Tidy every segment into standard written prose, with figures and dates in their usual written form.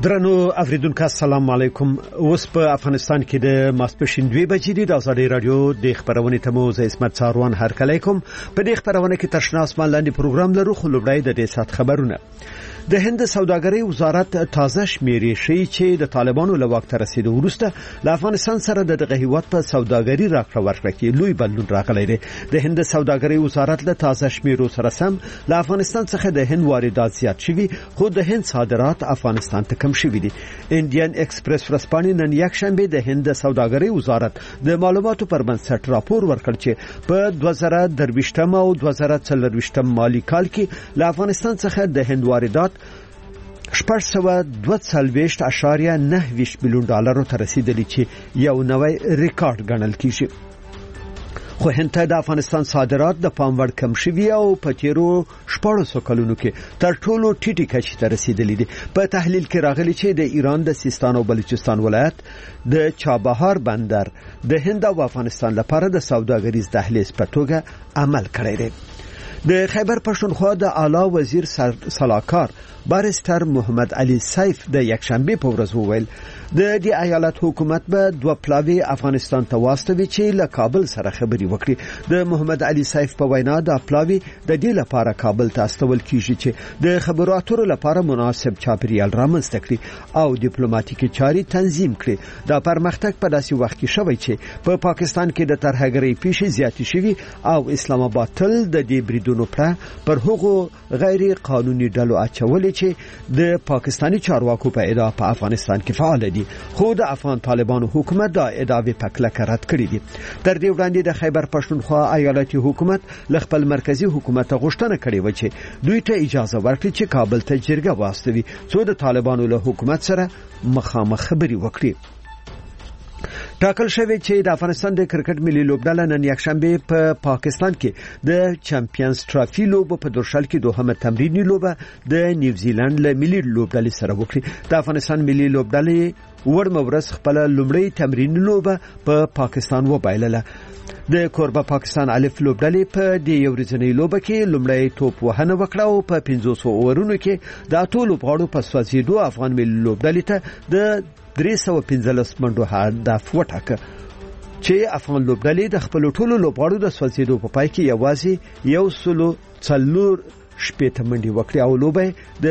درنو اوریدونکو السلام علیکم. اوس په افغانستان کې د ماسپښین 2 بجې د ازادي رادیو د خبرونې تمو زه اسمت ساروان هرکلی کوم. په دې خبرونه کې تشناس لاندې پروګرام لرو خو لومړی د دې سات خبرونه. د هند سوداګرۍ وزارت تازه شمیرې شي چې د طالبانو له واک ته رسیدو وروسته د افغانستان سره د دغه هیواد په سوداګرۍ راکړه ورکړه کې لوی بدلون راغلی دی. د هند سوداګرۍ وزارت له تازه شمیرو سره سم له افغانستان څخه د هند واردات زیات شوي خو د هند صادرات افغانستان ته کم شوي دي. انډین ایکسپریس ورځپاڼې نن یکشنبه د هند سوداګرۍ وزارت د معلوماتو پر بنسټ راپور ورکړ چې په 2023 او 2024 مالي کال کې له افغانستان څخه د هند واردات 642.9 بلیون ډالر ته رسیدلی چې یو نوی ریکارډ ګڼل کیږي. خو هند ته د افغانستان صادرات د پام وړ کم شوي او په تیرو 14 کلونو کې تر ټولو ټیټې کچې ته رسیدلي دي. په تحلیل کې راغلي چې د ایران د سیستان او بلوچستان ولایت د چابهار بندر د هند او افغانستان لپاره د سوداګریز دهلیز په توګه عمل کړی دی. د خیبر پښتونخوا د اعلی وزیر سلاکار بارستر محمد علي سیف د یکشنبه په ورځ وویل د دې ایالت حکومت به 2 پلاوی افغانستان ته واستوي چې له کابل سره خبري وکړي. د محمد علي سیف په وینا د پلاوی د دې لپاره کابل ته استول کیږي چې د خبرو اترو لپاره مناسب چاپیریال رامنځته کړي او ډیپلوماټیکي چاري تنظیم کړي. دا پرمختګ په داسې وخت کې شوی چې په پاکستان کې د ترهګرۍ پیښې زیاتې شوي او اسلام آباد تل د دې بریدونو پر هغو غیر قانوني ډلو اچولې چې د پاکستانی چارواکو په ادعا په افغانستان کې فعال دي. خو د افغان طالبانو حکومت دا ادعاوې په کلکه رد کړې دي. تر دې وړاندې د خیبر پښتونخوا ایالتي حکومت له خپل مرکزی حکومت غوښتنه کړې و چې دوی ته اجازه ورکړي چې کابل ته جرګه واستوي څو د طالبانو له حکومت سره مخامخ خبري وکړي. ټاکل شوی چې د افغانستان د کرکټ ملي لوبډله نن یکشنبه په پاکستان کې د چمپیونز ټرافي لوبه په درشل کې دوهمه تمرینی لوبه د نیوزیلند له ملي لوبډلې سره وکړي. د افغانستان ملي لوبډلې ورمورس خپل لومړی تمرینی لوبه په پاکستان وبایلله. د کوربه پاکستان الف لوبډلې په دې یو ورځنۍ لوبه کې لومړی توپ وهنه وکړه او په 500 اورونو کې د ټولو لوبغاړو په سوځېدو افغان ملي لوبډلې ته د 315 منډو هدف وټاکه چې افغان لوبډلې د خپل ټولو لوبغاړو د سوځېدو په پای کې یوازې 140 منډې وکړې او لوبه د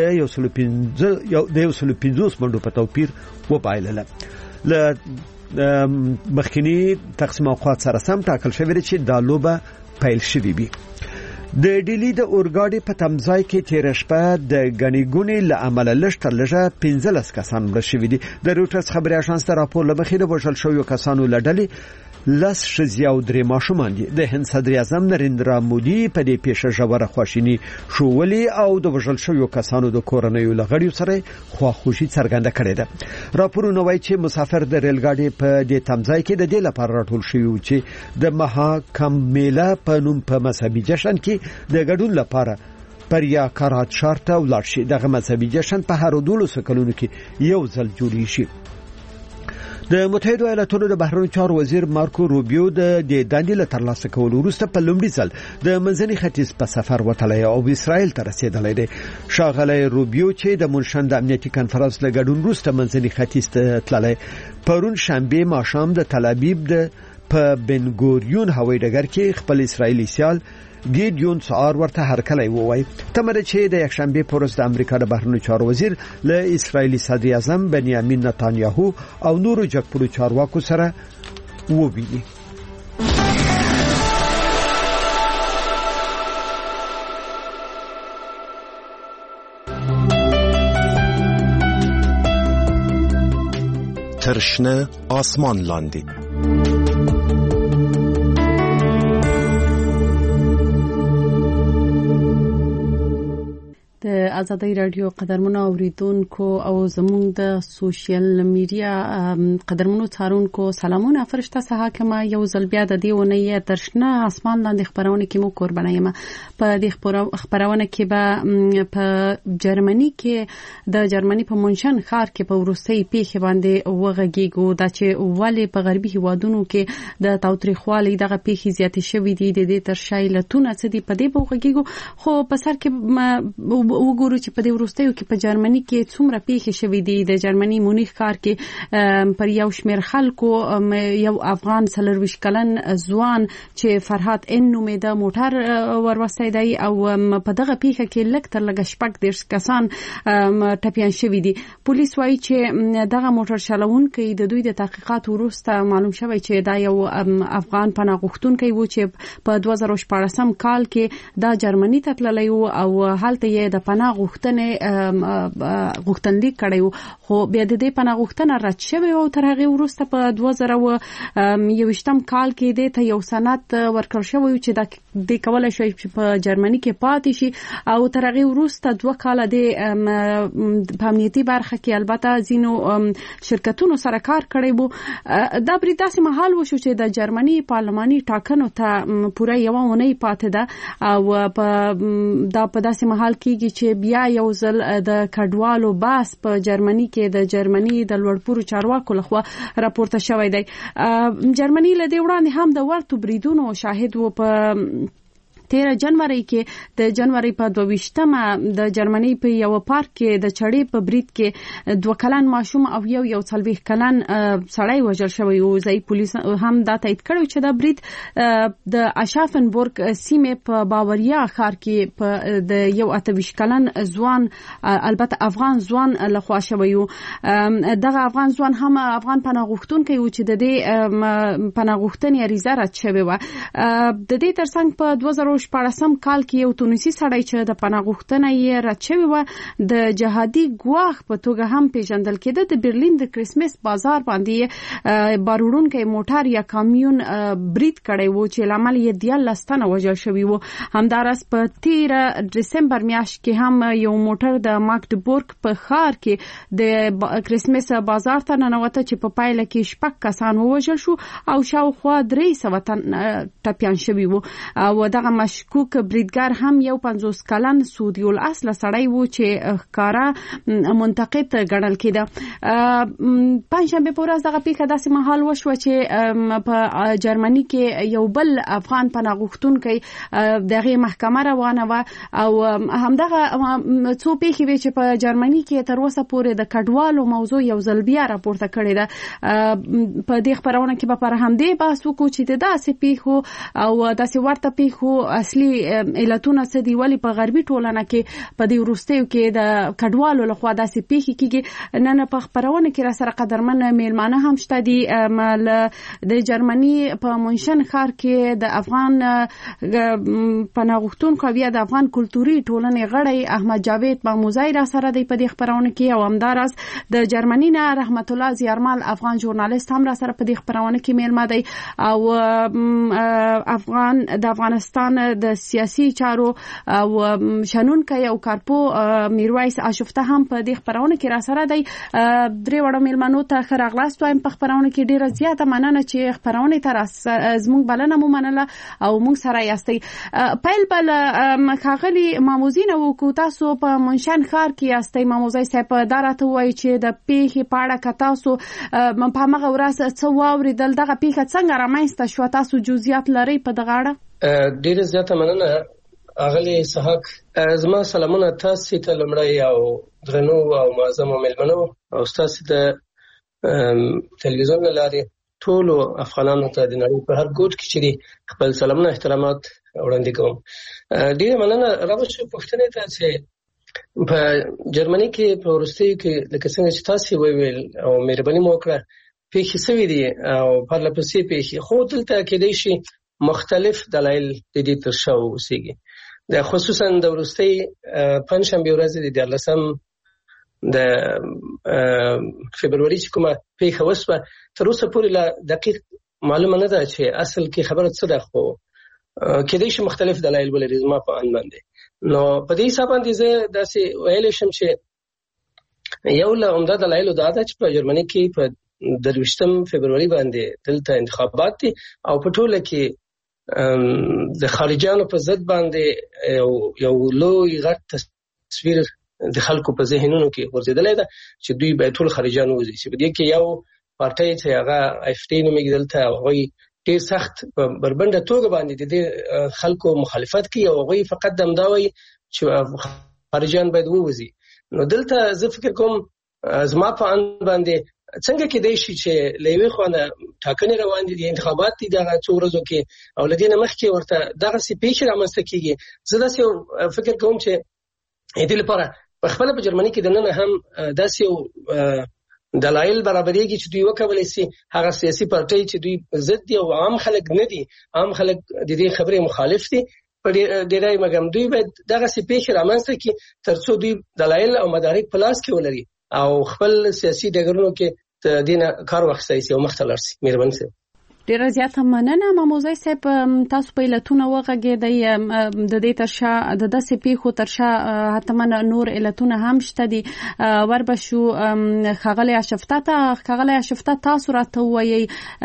150 منډو په توپیر وبایلله. له مخکنی تقسیم اوقات سره سم ټاکل شوی چې دا لوبه پیل شوې وي. د ډیلی د اورګاډي په تمځای کې تیر شپه د غنیګونی له عمله لشتر لږه 15 کسان مړ شوي دي. د روټرز خبري اژانس ته راپور لمخې د وژل شویو کسانو لړلې لس ښځې او 3 ماشومان دي. د هند صدر اعظم نریندرا مودي په دې پیښه ژوره خواشیني ښوولې او د وژل شویو کسانو د کورنیو لغړیو سره خواخوشي څرګنده کړې ده. راپورونه وایي چې مسافر د ریلګاډي په دې تمځای کې د دې لپاره راټول شوي و چې د مهاکمبیلا په نوم په مذهبي جشن کې د ګډون لپاره پریا کارات شارته ولاړ شي. دغه مذهبي جشن په هر 12 کلونو کې یو ځل جوړی شي. د متحده ایالاتونو د بهرنیو چارو وزیر مارکو روبیو د دندې له ترلاسه کولو وروسته په لومړي ځل د منځني ختیځ په سفر وتلی او اسرائیل ته رسیدلی دی. ښاغلی روبیو چې د مونشن د امنیتي کنفرانس له ګډون وروسته منځني ختیځ ته تللی پرون شنبه ماښام د تل ابیب د په بنګوریون هوایي ډګر کې خپل اسرائیلي سیال ګیډیون سار ورته هرکلی ووایي. تمره چې د یکشنبه په ورځ د امریکا د بهرنیو چارو وزیر له اسرائیلي صدر اعظم بنیامین نتانیاهو او نورو جګپوړو چارواکو سره وویني. ترشنه آسمان لاندې د ازادي رادیو قدرمنو اوریدونکو او زموږ د سوشل میډیا قدرمنو څارونکو سلامونه. فرشته حاکمه یو ځل بیا د دې ونې ترشنه اسمان لاندې خبرونه کې مو قربانه یم. په دې خبرونه کې به په جرمني کې د جرمني په مونشن ښار کې په ورستۍ پیښه باندې وغږیږو دا چې ولې په غربي هیوادونو کې د تاوتریخوالي دغه پیښې زیاتې شوې دي. د دې تر شایلتونه څه دي په دې وغږیږو. خو په سر کې وګورو ګورو چې په دې وروستیو کې په جرمني کې څومره پیښې شوې دي. د جرمني مونیخ ښار کې پر یو شمېر خلکو یو افغان 24 کلن ځوان چې فرهاد ان نومېده موټر وروستی دی او په دغه پیښه کې لږ تر لږه 14 کسان ټپیان شوي دي. پولیس وایي چې دغه موټر چلوونکی د دوی د تحقیقات وروسته معلوم شوی چې دا یو افغان پناه غوښتونکی و چې په 2014 کال کې دا جرمني ته تللی و او هلته یې د پناه غوښتنې غوښتنلیک کړی و، خو بیا د دې پناه غوښتنه رد شوې او تر هغې وروسته په 2021 کال کې دې ته یو سند ورکړل شوی چې دا د کولای شي چې په جرمني کې پاتې شي او تر هغې وروسته 2 کال د امنیتي برخه کې البته ځینو شرکتونو سره کار کړی وو. دا برید داسې مهال وشو چې د جرمني پارلماني ټاکنو ته پوره یوه اونۍ پاتې ده او دا په داسې مهال کېږي چې بیا یو ځل د کډوالو بحث په جرمني کې د جرمني د لوړپوړو چارواکو لخوا راپورته شوی دی. جرمني له دې وړاندې هم د ورته بریدونو شاهد و. په 13 جنوري کې د جنوري په 22مه د جرمني په یو پارک کې د چړې په برید کې 2 کلن ماشوم او یو 40 کلن سړی وژل شوی و. ځای پولیس هم دا تایید کړی چې دا برید د اشافنبورګ سیمې په باوریا ښار کې د یو 28 کلن ځوان البته افغان ځوان لخوا شوی و. دغه افغان ځوان هم افغان پناه غوښتونکی و چې د دې پناه غوښتنې عریضه رد شوې و. د دې ترڅنګ په 2014 کال کې یو تونسي سړی چې د پناه غوښتنه یې رد شوې و د جهادي ګواښ په توګه هم پیژندل کېده. د برلین د کریسمس بازار باندې باروړونکی موټر یا کامیون برید کړی و چې لامل یې 13 تنه وژل شوي و. همداراز په 13 دسمبر میاشت کې هم یو موټر د ماګدبورګ په ښار کې د کریسمس بازار ته ننوته چې په پایله کې 6 کسان ووژل شو او شاوخوا 300 تن ټپیان شوي و. او دغه مشکوک بریدګر هم یو 50 کلن سعودي الاصل سړی و چې ښکارا منتقد ګڼل کېده. پنځشنبه په ورځ دغه پیښه داسې مهال وشوه چې په جرمني کې یو بل افغان پناه غوښتونکی دغه محکمه روانه و او همدغه څو پیښې وې چې په جرمني کې تر اوسه پورې د کډوالو موضوع یو ځل بیا راپورته کړې ده. په دې خبرونه کې به پر همدې بحث وکړو چې د داسې پیښو او داسې ورته پیښو اصلي علتونه څه دي، ولې په غربي ټولنه کې په دې وروستیو کې د کډوالو لخوا داسې پیښې کېږي. نن په خبرونه کې را سره قدرمن میلمانه هم شته دي. د جرمني په مونشن ښار کې د افغان پناه غوښتونکو بیا د افغان کلتوري ټولنې غړی احمد جاوید ماموزی را سره دی په دې خبرونه کې او همداراز د جرمني نه رحمت الله زیارمل افغان ژورنالیست هم را سره په دې خبرونه کې میلمه دی او افغان د افغانستان د سیاسي چارو او شنونکی او کارپو میرویس اشفته هم په دې خبرونه کې را سره دی. درې وړو میلمنو ته ښه راغلاست وایم په خبرونه کې. ډیره زیاته مننه چې خبرونه ته زموږ بلنه مو منله او موږ سره یاستئ. پیل بل ښاغلي ماموزي نه وکړو، تاسو په منشن ښار کې یاستئ. ماموزی صاحب دا راته وایي چې د پیښې په اړه که تاسو په همغه ورځ څه واورېدل، دغه پیښه څنګه رامنځته شوه، تاسو جزئیات لرئ په دغه اړه؟ ډیره زیاته مننه اغلی اسحاق. زما سلامونه تاسو ته لمړی او درنو او معظم میلمنو او تاسو ته تلویزیون لاري ټول افغانانو ته د نړۍ په هر ګوټ کې چې خپل سلامونه احترامات وړاندې کوم. ډیره مننه. راوښه پوښتنه ته چې په جرمني کې په وروستیو کې لکه څنګه چې تاسو ویل او مهرباني مو وکړه پیښې سوي دي او پرله پسې پیښې، خو دلته کېدای شي مختلف دلایل د دې تر شا اوسېږي. د خصوصا د وروستي پنځشنبه ورځ د 14 د فبروري چې کومه پیښه وسوه تر اوسه پورې لا دقیق معلومه نه ده چې اصل کې خبره څه ده، خو کېدای شي مختلف دلایل ولري. زما په اند باندې نو په دې حساب باندې زه داسې ویلی شم چې یو له عمده دلایلو دا ده چې په جرمني کې په 23 فبروري باندې دلته انتخابات دي او په ټوله کې د خارجانو په ضد باندې یو لوی غټ تصویر د خلکو په ذهنونو کې ورزيدلې ده چې دوی به ټول خارجانو وزي. چې په دې کې یو پارټي چې هغه افټي نومېږي دلته هغه ډېر سخت بربنده توګه باندې د خلکو مخالفت کوي او هغه فقط دمداوي چې خارجيان باید ووځي. نو دلته زه فکر کوم زما په ان باندې څنګه کېدای شي چې لوي خوانه ټاکنې روان دي انتخابات دي دغه څو ورځو کې او لدینه مخکې ورته دغه سي پیښه رامنځته کیږي. زه داسې فکر کوم چې دې لپاره په خپل په جرمني کې د نن هم داسې دلایل برابرېږي چې دوی وکولای شي هغه سیاسي پارټي چې دوی ضد دي او عام خلک نه دي، عام خلک د دې خبرې مخالف دي په ډیرای مګم دوی باید دغه سي پیښه رامنځته کړي ترڅو دوی دلایل او مدارک په لاس کې ولري او خپل سیاسي ډګرونو کې د دینه کار واخیستای شي او مختلر شي. مهرباني سي. ډیره زیاته مننه ماموزای صاحب. تاسو په علتونه وغږیدئ د دې ترشا د داسې پیښو ترشا حتما نور علتونه هم شته دي. وربشو خغلی اشفتا تاسو راته وایي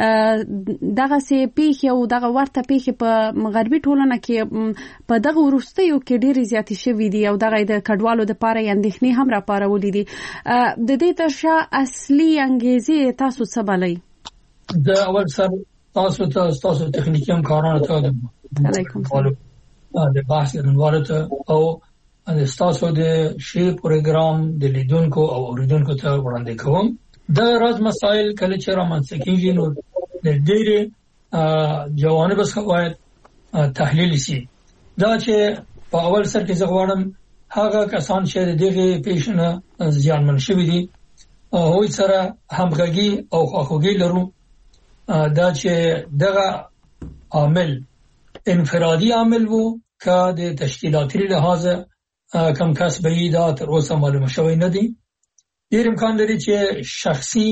دغه سي پیښه او دغه ورته پیښه په غربي ټولنه کې په دغه وروستیو کې ډیره زیاتې شوې دي او دغه د کډوالو د پاره اندېښنې هم راپارولې دي. د دې ترشا اصلي انګیزې تاسو څه بلئ؟ د اول سر تاسو تخنیکی همکارانو ته علیکم د بحث ګډونوالو ته او تاسو د شی پروګرام د لیدونکو او اوریدونکو ته وړاندې کوم. د راز مسائل کله چې رامنځته کیږي نو د ډېرې جوانب څخه باید تحلیل شي. دا چې په اول سر کې زه غواړم هغه کسان چې دغه پیښه زیانمن شوي دي هغوی سره همغږي او خواخوږي لرو. دا چې دغه عامل انفرادي عامل وو که د تشکیلاتي لحاظ کم کس به دا تر اوسه معلومه شوی نه دي. ډېر امکان لري چې شخصي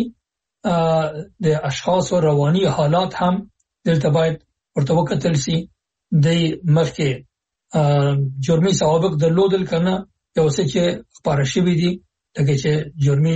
د اشخاص او رواني حالات هم دلته باید ورته وکتل شي. د مخکې جرمي سوابق درلودل کنه یو څه چې خبره شوی دي لکه چې جرمي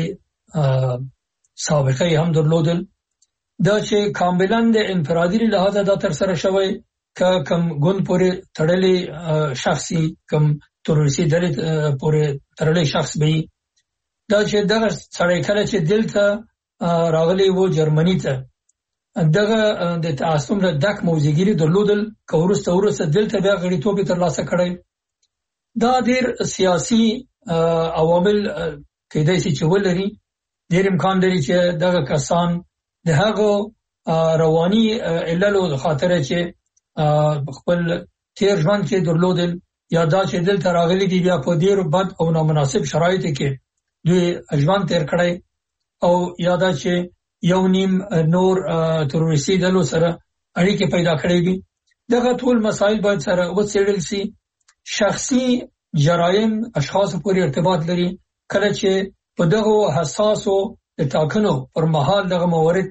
سابقه هم درلودل. دا چې کاملا د انفرادي لحاظ دا تر سره شوی که کم ګوند پورې تړلې شخصي کم تروریستي ډلې پورې تړلې شخص به دا چې دغه سړی کله چې دلته راغلی وو جرمني ته دغه د تعصب له دک موزګيري درلودل که ورسته دلته بیا غړیتوب ترلاسه کړی. دا ډېر سیاسي عوامل کېدای شي چې ولري. ډېر امکان لري چې دغه کسان د هغه رواني عللو خاطر چې خپل تیر ژوند کې درلودل یا دا چې دلته راغلي دي بیا په ډېر بد او نامناسب شرایطو کې دوی ژوند تیر کړی او یا دا چې یو نیم نور تروریستي ډلو سره اړیکې پیدا کړې دي. دغه ټول مسایل باید سره وڅېړل شي. شخصي جرایم اشخاص پورې ارتباط لري. کله چې په دغه حساسو د ټاکنو پر مهال دغه موارد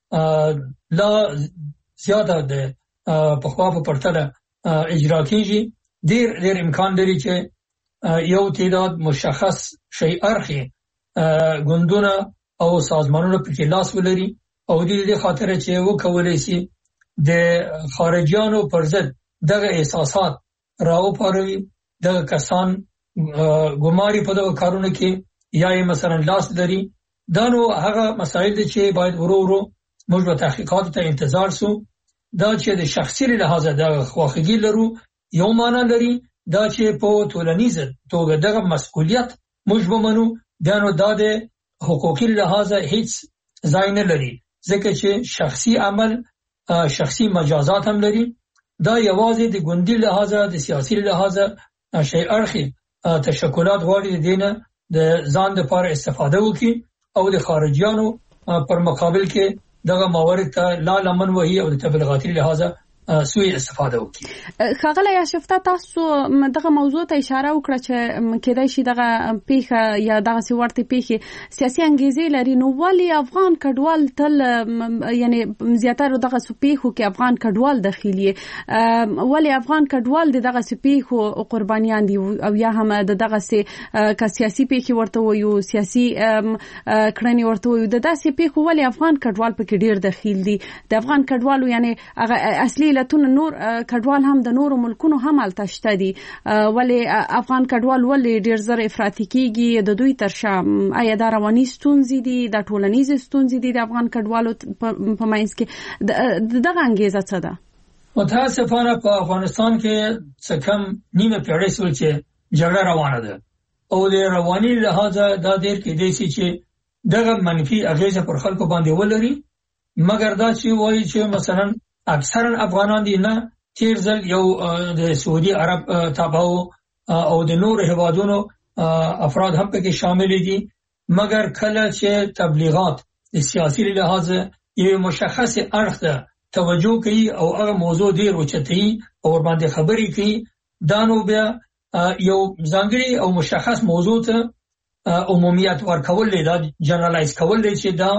لا زیاده د پخوا په پرتله اجرا کیږي. ډېر امکان لري چې یو تعداد مشخص شی ارخي ګوندونه او سازمانونه په کې لاس ولري او دې خاطر چې وکولای شي د خارجيانو پر ضد دغه احساسات راوپاروي. دغه کسان ګماري په دغه کارونه کې یا مثلا لاس لري. دا نو هغه مسائل دي چې باید ورو موږ په تحقیقات ته انتظار سو. دا چې د شخصي لحاظ د خواخوږي لرو یو معنا لري. دا چې په ټولنیز توګه دغه مسؤلیت موږ ومنو دا نو د حقوقي لحاظ هیڅ ځای نه لري ځکه چې شخصي عمل شخصي مجازات هم لري. دا یوازې د ګوندي لحاظ د سیاسي لحاظ شی اړخي تشکلات غواړي دینه د ځان لپاره استفاده وکړي او د خارجيانو پر مقابل کې دغه موارد ته لا لمن وهي او د تبلیغاتي لحاظ سوی استفاده وکړي. خغله یا شفته تاسو دغه موضوع ته اشاره وکړه چې کېدای شي دغه پیښه یا دغه ورته پیښه سیاسي انګیزې لري. نو ولی افغان کډوال تل یعنی زیاتره دغه پیښو کې افغان کډوال داخلي ولی افغان کډوال دغه پیښو قربانیان دي او یا هم دغه سیاسي پیښه ورته وایو سیاسي کړنی ورته وایو دغه پیښو ولی افغان کډوال پکې ډیر داخل دي. د افغان کډوالو یعنی هغه اصلي لتون نور کډوال هم د نورو ملکونو هم التشته دي ولی افغان کډوال ولی ډیر زر افراطي کیږي د دوی ترشا آیا دا رواني ستونزې دي د ټولنیز ستونزې دي د افغان کډوالو په مینس کې دغه انګیزه څه ده؟ متاسفانه په افغانستان کې څه کم نیمه پیړۍ سول چې جګړه روانه ده او د رواني لحاظ دا ډیر کې دی چې دغه منفي اغیزه پر خلکو باندې ولري، مګر دا چې وایي چې مثلا اکثرا افغانان دي نه تیر ځل یو د سعودي عرب تابعو او د نور هیوادونو افراد هم پکې شامل دي، مګر کله چې تبلیغات د سیاسي لحاظ یو مشخص اړخ ته توجه کوي او هغه موضوع ډیر اوچتي او باندې خبري کوي، دا نو بیا یو ځانګړي او مشخص موضوع ته عمومیت ورکول دی، دا جنرالایز کول دی چې دا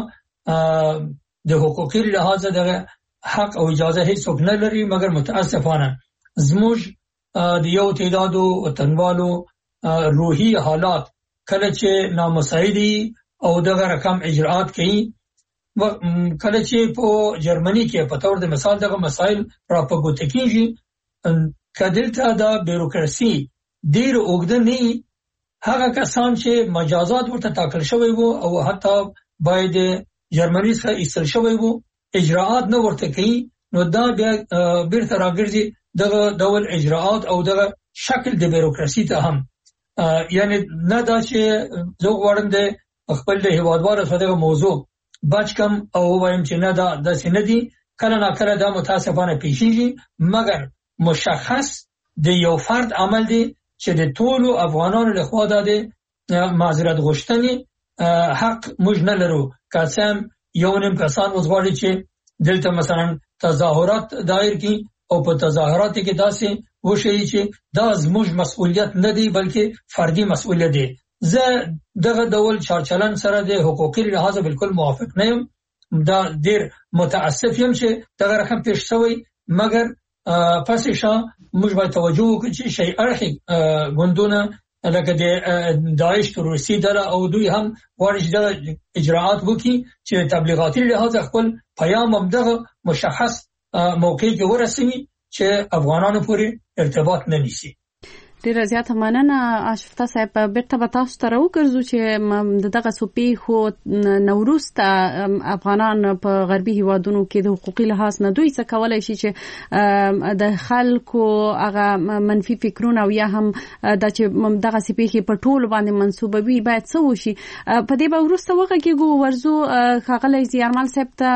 د حقوقي لحاظ دغه حق او اجازه هیڅ څوک نه لري، مګر متاسفانه زموږ د یو تعدادو وطنوالو روحي حالات کله چې نامساعدي او دغه رقم اجراءات کوي، کله چې په جرمني کې په تور د مثال دغه مسائل راپګوت کیږي، کدلته دا بیروکراسي ډیر اوږده نه هغه کسان چې مجازات ورته ټاکل شوی وو او حتی باید جرمني څخه ایستل شوی وو اجراءات نه ورته کوي، نو دا بیا بیرته راګرځي دغه ډول اجراءات او دغه شکل د بیروکراسي ته هم، یعنی نه دا چې زه غواړم د خپل د هیوادوالو سره دغه موضوع بچ کم او وایم چې نه دا داسې نه دي، کله نه کله دا متاسفانه پیښیږي، مګر مشخص د یو فرد عمل دی چې د ټولو افغانانو لخوا د معذرت غوښتنې حق موږ نه لرو، که څه هم یو نیم کسان وزغواړي چې دلته مثلا تظاهرات دایر کی او په تظاهرات کې داسې وشي چې دا زموږ مسؤلیت نه دی بلکې فردي مسؤلیت دی. زه دغه ډول چارچلن سره د حقوقي لحاظ بالکل موافق نه یم، دا ډیر متاسف یم چې دغه رقم پیښ شوی، مګر پس شا موږ باید توجه وکړو چې شی اړخي ګوندونه لکه د داعش تروریستي ډله او دوی هم غواړي چې دغه اجراءات وکړي چې تبلیغاتي لحاظ خپل پیام هم دغه مشخص موقع کې ورسوي چې افغانانو پورې ارتباط نه نیسي. ډیره زیاته مننه اشرف صاحب. بیرته به تاسو ته راوګرځو چې دغه سپی خو نوروز ته افغانان په غربي هیوادونو کې د حقوقي لحاظ نه دوی څه کولای شي چې د خلکو هغه منفي فکرونه او یا هم د چې دغه سپی په ټول باندې منسوبوي باید څه وشي. په دې به وروسته وغږیږو ورزو خاغلی زیارمل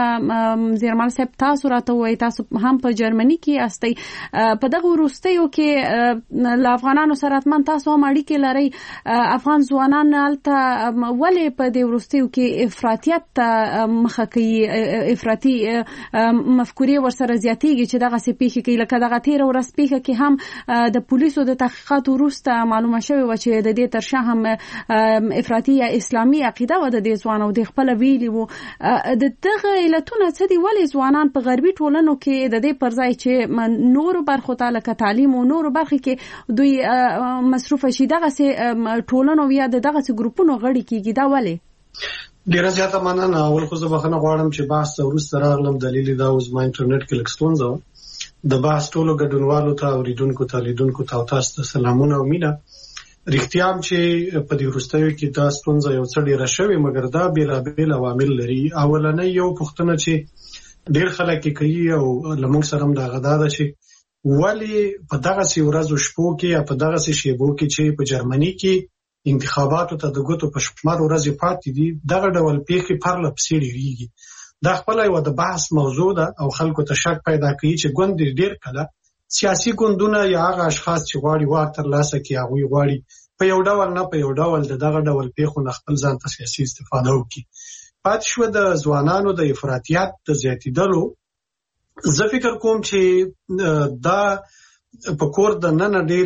صاحب تاسو راته وایي تاسو هم په جرمني کې استئ، په دغه وروستیو کې له افغانانو سره اتمن تاسو هم اړیکې لرئ، افغان ځوانان هلته ولې په دې وروستیو کې افراطیت ته مخه کوي، افراطي مفکورې ورسره زیاتېږي چې دغه څه پیښې کوي، لکه دغه تېره ورځ پیښه کې هم د پولیسو د تحقیقاتو وروسته معلومه شوې وه چې د دې تر شا هم افراطي یا اسلامي عقیده وه د دې ځوان او د خپله ویلي وو. د دغه علتونه څه دي؟ ولې ځوانان په غربي ټولنو کې د دې پر ځای چې نورو برخو ته لکه تعلیم او نورو برخو کې دوی مصروف شي دغه سي ټولنو یا دغه سي ګروپونو غړي کیږي؟ دا ولې؟ ډیره زیاته مننه. اول خو زه بخښنه غواړم چې بحث وروسته راغلم، دلیل دا اوس ما انټرنیټ کې لږ ستونزه وه. د بحث ټولو ګډونوالو ته اوریدونکو ته لیدونکو ته تاسو ته سلامونه او مینه. رښتیا هم چې په دې وروستیو کې دا ستونزه یو څه ډیره شوې، مګر دا بیلابیل عوامل لري. اولنۍ یو پوښتنه چې ډیر خلک کوي او لمونږ سره هم دا غدا ده چې ولی په دغه سی ورځو شپو کې یا په دغه سی شیبو کې چې په جرمني کې انتخاباتو ته د ګوتو په شمار ورځې پاتې دي، دغه ډول پیښې پرله پسې ډیریږي. دا خپل یو د بحث موضوع ده او خلکو ته شک پیدا کوي چې ګوند ډیر کله سیاسي ګوندونه یا هغه اشخاص چې غواړي واک ترلاسه کړي هغه غواړي په یو ډول نه په یو ډول دغه ډول پیښو نه خپل ځان ته سیاسي استفاده وکړي. پاتې شو د ځوانانو د افراطیت د زیاتیدلو. زه فکر کوم چې دا په کور د نن ډېر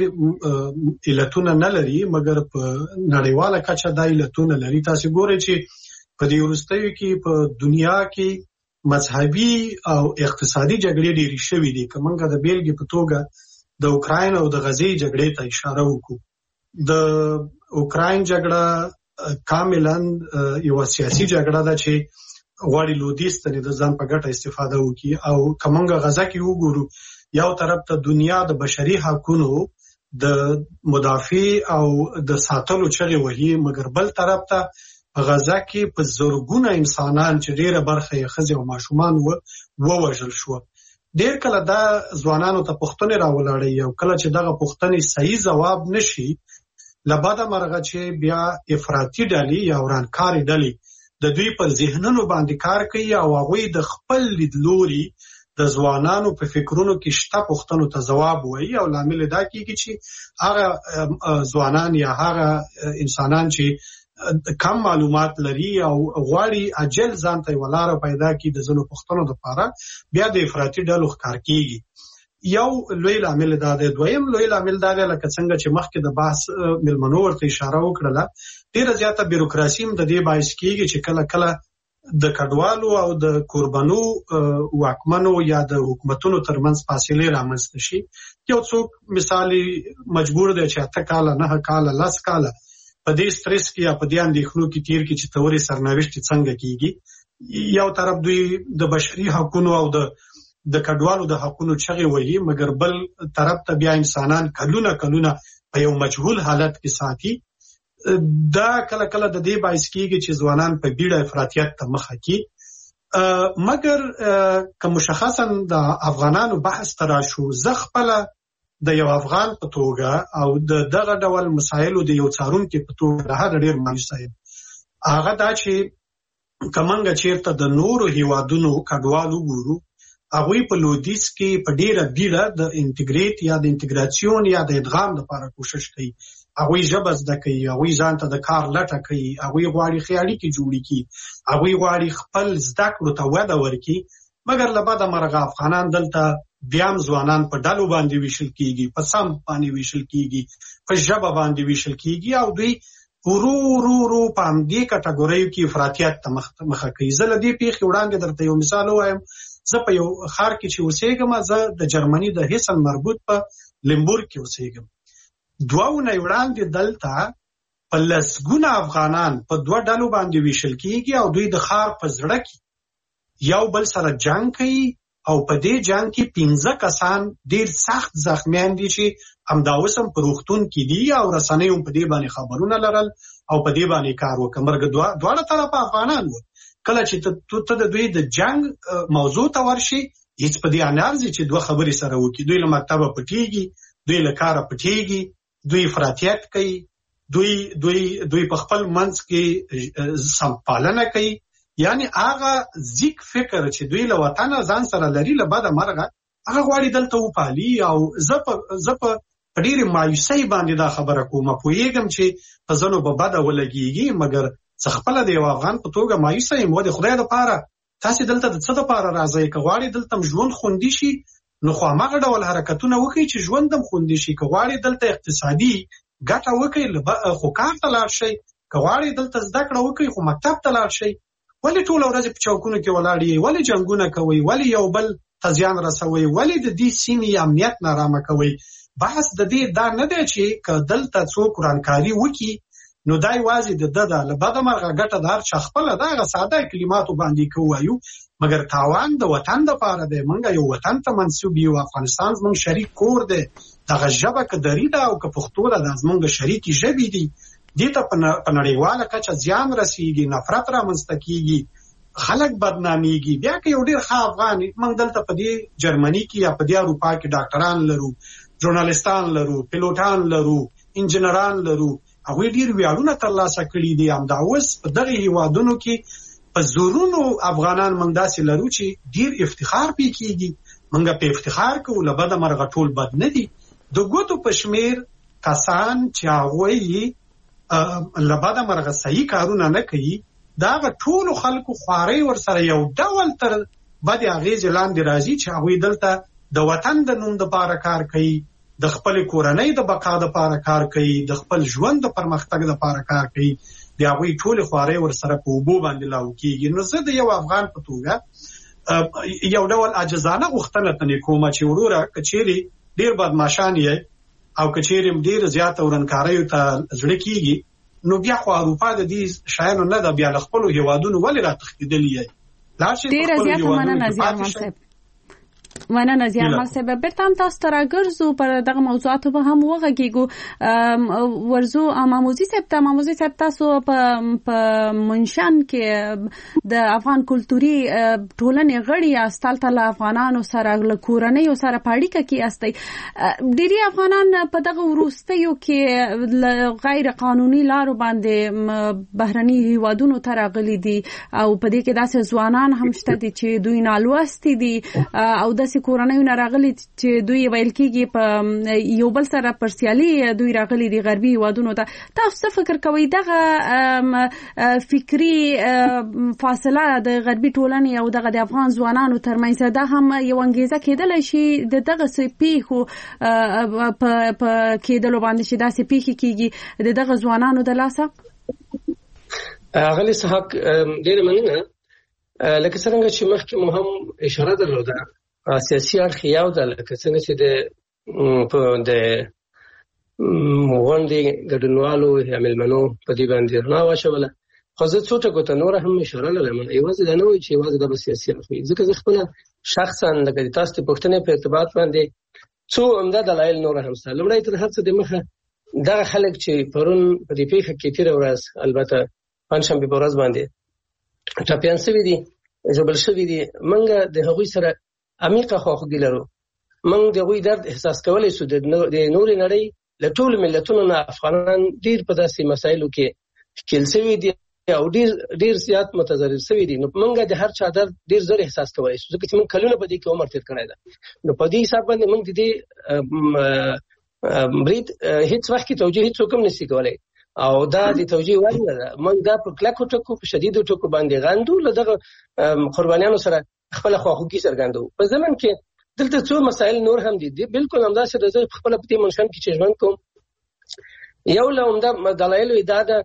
علتونه نه لري، مګر په نړیواله کچه دا علتونه لري. تاسو ګورئ چې په دې وروستیو کې په دنیا کې مذهبي او اقتصادي جګړې ډېرې شوې دي. که موږ د بیلګې په توګه د اوکراین او د غزې جګړې ته اشاره وکړو، د اوکراین جګړه کاملا یو سیاسي جګړه ده چې غواړي لودیستنې د ځان په ګټه استفاده وکړي، او کومنګه غزا کې وګورو یو طرف ته دنیا د بشري حقوقو د مدافع او د ساتلو چغې وهي، مګر بل طرف ته غزا کې په زرګونه انسانان چې ډیره برخه یې ښځې او ماشومان ووژل شو. ډیر کله دا ځوانانو ته پوښتنې راولاړي او کله چې دغه پوښتنې صحیح ځواب نشي لباده مرغه چې بیا افراطي ډلې یا ورانکاري ډلې د دوی پر ذهنونو باندې کار کوي او هغوی د خپل لیدلوري د ځوانانو په فکرونو کې شته پوښتنو ته ځواب وایي او لامل دا کیږي چې هغه ځوانان یا هغه انسانان چې کم معلومات لري او غواړي اجل ځان ته ولاره پیدا کړي د ځینو پوښتنو لپاره بیا د افراطي ډلو ښکار کیږي. یو لوی لامل دا دی. دویم لوی لامل دا دی لکه څنګه چې مخکې د بحث ملمنو ورته اشاره وکړله، ډیره زیاته بیروکراسي هم د دې باعث کیږي چې کله کله د کډوالو او د کوربنو واکمنو یا د حکومتونو ترمنځ فاصله رامنځته شي. یو څوک مثالي مجبور دی چې 8 کاله 9 کاله 10 کاله په دې سټرس کې یا په دې اندېښنو کې تیر کې چې توري سرنوشت څنګه کیږي. یو طرف دوی د بشري حقوقو او د کډوالو د حقوقو چغې وایي، مګر بل طرف ته بیا انسانان کلونه په یو مجهول حالت کې ساتي. دا کله کله د دې باعث کیږي چې ځوانان په بیړه افراطیت ته مخه کړي. مګر که مشخصا د افغانانو بحث تراشو، زه خپل د یو افغان په توګه او دغه ډول مسایلو د یو څارونکي په توګه هغه ډیر مایوسه یم. هغه دا چې کمنګ چیرته د نورو هیوادونو کډوالو ګورو، هغوی په لویدیځ کې په ډیره بیړه د انټیګریټ یا د انټیګراسیون یا د ادغام لپاره کوشش کوي. هغوی ژبه زده کوي، هغوی ځان ته د کار لټه کوي، هغوی غواړي ښې اړیکې جوړې کړي، هغوی غواړي خپل زده کړو ته وده ورکړي. مګر له بده مرغه افغانان دلته بیا هم ځوانان په ډلو باندې ویشل کیږي، په سم باندې ویشل کیږي، په ژبه باندې ویشل کیږي او دوی ورو په همدې کټګوریو کې افراطیت ته مخه کوي. زه له دې پیښې وړاندې درته یو مثال ووایم. زه په یو ښار کې چې اوسېږم، زه د جرمني د هیسن مربوط په لیمبورګ کې اوسېږم. 2 اونۍ وړاندې دلته په لسګونه افغانان په 2 ډلو باندې ویشل کیږي او دوی د ښار په زړه کې یو بل سره جنگ کوي او په دې جنگ کې 15 کسان ډیر سخت زخمیان دي چې همدا اوس هم په روغتون کې دي او رسنیو په دې باندې خبرونه لرل او په دې باندې کار وکړ. مرګ دواړه طرفه افغانان وو. کله چې ته د دوی د جنگ موضوع ته ورشي، هیڅ په دې انارځي چې 2 خبرې سره وکړي. دوی له مکتبه پټیږي، دوی له کاره پټیږي، دوی افراطیت کوي، دوی په خپل منځ کې سمپالنه کوي. یعنی هغه ځیک فکر چې دوی له وطن ځان سره لري، له بده مرغه هغه غواړي دلته وپالي. او زه په ډېرې مایوسۍ باندې دا خبره کوم. پوهېږم چې په ځینو به بده ولګېږي، مګر زه خپله د یو افغان په توګه مایوسه یم. د خدای دپاره تاسې دلته د څه دپاره راځئ؟ که غواړئ دلته ژوند خوندي شي، نو خو هماغه ډول حرکتونه وکړئ چې ژوند هم خوندي شي. که غواړئ دلته اقتصادي ګټه وکړئ، خو کار ته لاړ شئ. که غواړئ دلته زده کړه وکړئ، خو مکتب ته لاړ شئ. ولې ټوله ورځ په چوکونو کې ولاړ یې؟ ولې جنګونه کوئ؟ ولې یو بل ته زیان رسوئ؟ ولې د دې سیمې امنیت نارامه کوئ؟ بحث د دې دا نه دی چې که دلته څوک ورانکاري وکړي نو دا یوازې د ده له بده مرغه ګټه د هر چا خپله ده. هغه ساده کلماتو باندې که ووایو، مګر تاوان د وطن دپاره دی. موږ یو وطن ته منسوب یو. افغانستان زموږ شریک کور دی. دغه ژبه که دري ده او که پښتو ده، دا زموږ شریکې ژبې دي. دې ته په نړیواله کچه زیان رسیږي، نفرت رامنځته کیږي، خلک بدنامیږي. بیا که یو ډېر ښه افغان، موږ دلته په دې جرمني کې یا په دې اروپا کې ډاکټران لرو، ژورنالستان لرو، پیلوټان لرو، انجینران لرو. هغوی ډېر ویاړونه ترلاسه کړي دي. همدا اوس په دغه هیوادونو کې په زورونو افغانان موږ داسې لرو چې ډېر افتخار پې کېږي. موږ په افتخار کوو. له بده مرغه ټول بد نه دي. د ګوتو په شمېر کسان چې هغوی له بده مرغه صحیح کارونه نه کوي، د هغه ټولو خلکو خوارۍ ورسره یو ډول تر بدې اغېزې لاندې راځي چې هغوی دلته د وطن د نوم دپاره کار کوي، د خپل کورنۍ د بقا دپاره کار کوي، د خپل ژوند د پرمختګ دپاره کار کوي. د هغوی ټولې خوارۍ ورسره په اوبو باندې لاهو کېږي. نو زه د یو افغان په توګه یو ډول عاجزانه غوښتنه ترې کوم چې وروره که چیرې ډېر بدماشان یې او که چیرې ډېر زیاته ورانکاریو ته زړه کېږي، نو بیا خو اروپا د دې شیانو نه ده. بیا له خپلو هېوادونو ولې راتښتېدلي یې؟ ډېره زیاته مننه زیارمل صاحب. مننه زیارمل صاحب. بیرته هم تاسو ته راګرځو پر دغه موضوعاتو به هم وغږیږو. ورزو ماموزي صاحب تاسو په منشن کې د افغان کلتوري ټولنې غړي یاست، له افغانانو سره له کورنیو سره په اړیکه کې یاستئ. ډېری افغانان په دغه وروستیو کې غیر قانوني لارو باندې بهرني هیوادونو ته راغلي دي او په دې کې داسې ځوانان هم شته دي چې دوی نالوستي دي او داسې کورنیو نه راغلي چې دوی ویل کېږي په یو بل سره پر سیالي دوی راغلي دي غربي هیوادونو ته. تاسو څه فکر کوئ دغه فکری فاصله د غربي ټولنې او دغه د افغان ځوانانو ترمنځ دا هم یو انګیزه کېدلی شي د دغه پیښو په کېدلو باندې چې داسې پیښې کېږي د دغه ځوانانو د لاسه؟ اغلی صحاک ډېره مننه. لکه څنګه چې مخکې مو هم اشاره درلوده، سیاسي اړخ یو ده، لکه څنګه چې د غونډې ګډونوالو یا مېلمنو په دې باندې رڼا واچوله. خو زه څو ټکو ته نوره هم اشاره لرم. یوازې دا نه وایي چې یوازې دا به سیاسي اړخ وي، ځکه زه خپله شخصا لکه د تاسو د پوښتنې په ارتباط باندې څو عمده دلایل نور هم شته. لومړی تر هر څه د مخه دغه خلک چې پرون په دې پیښه کې تېره ورځ، البته پنجشنبې په ورځ باندې ټپیان شوي دي، ژوبل شوي دي، موږ د هغوی سره عمیقه خواخوږي لرو. موږ د هغوی درد احساس کولی شو. د نورې نړۍ له ټولو ملتونو نه افغانان ډېر په داسې مسایلو کې ښکېل شوي دي او ډېر زیات متضرر شوي دي. نو موږ د هر چا درد ډېر زر احساس کولی شو، ځکه چې موږ کلونه په دې کې عمر تېر کړی ده. نو په دې حساب باندې موږ د دې برید هیڅ وخت کې توجیه هیڅوک هم نشي کولی او دا د توجیه وړ نه ده. موږ دا په کلکو ټکو په شدیدو ټکو باندې غندو، له دغه قربانیانو سره خپل خواخوږي څرګندو. په زمن کې دلته څو مسایل نور هم دي، بالکل همداسې د زه خپل په دې منشن کې چې ژوند کوم، یو له عمده دلایلو دا ده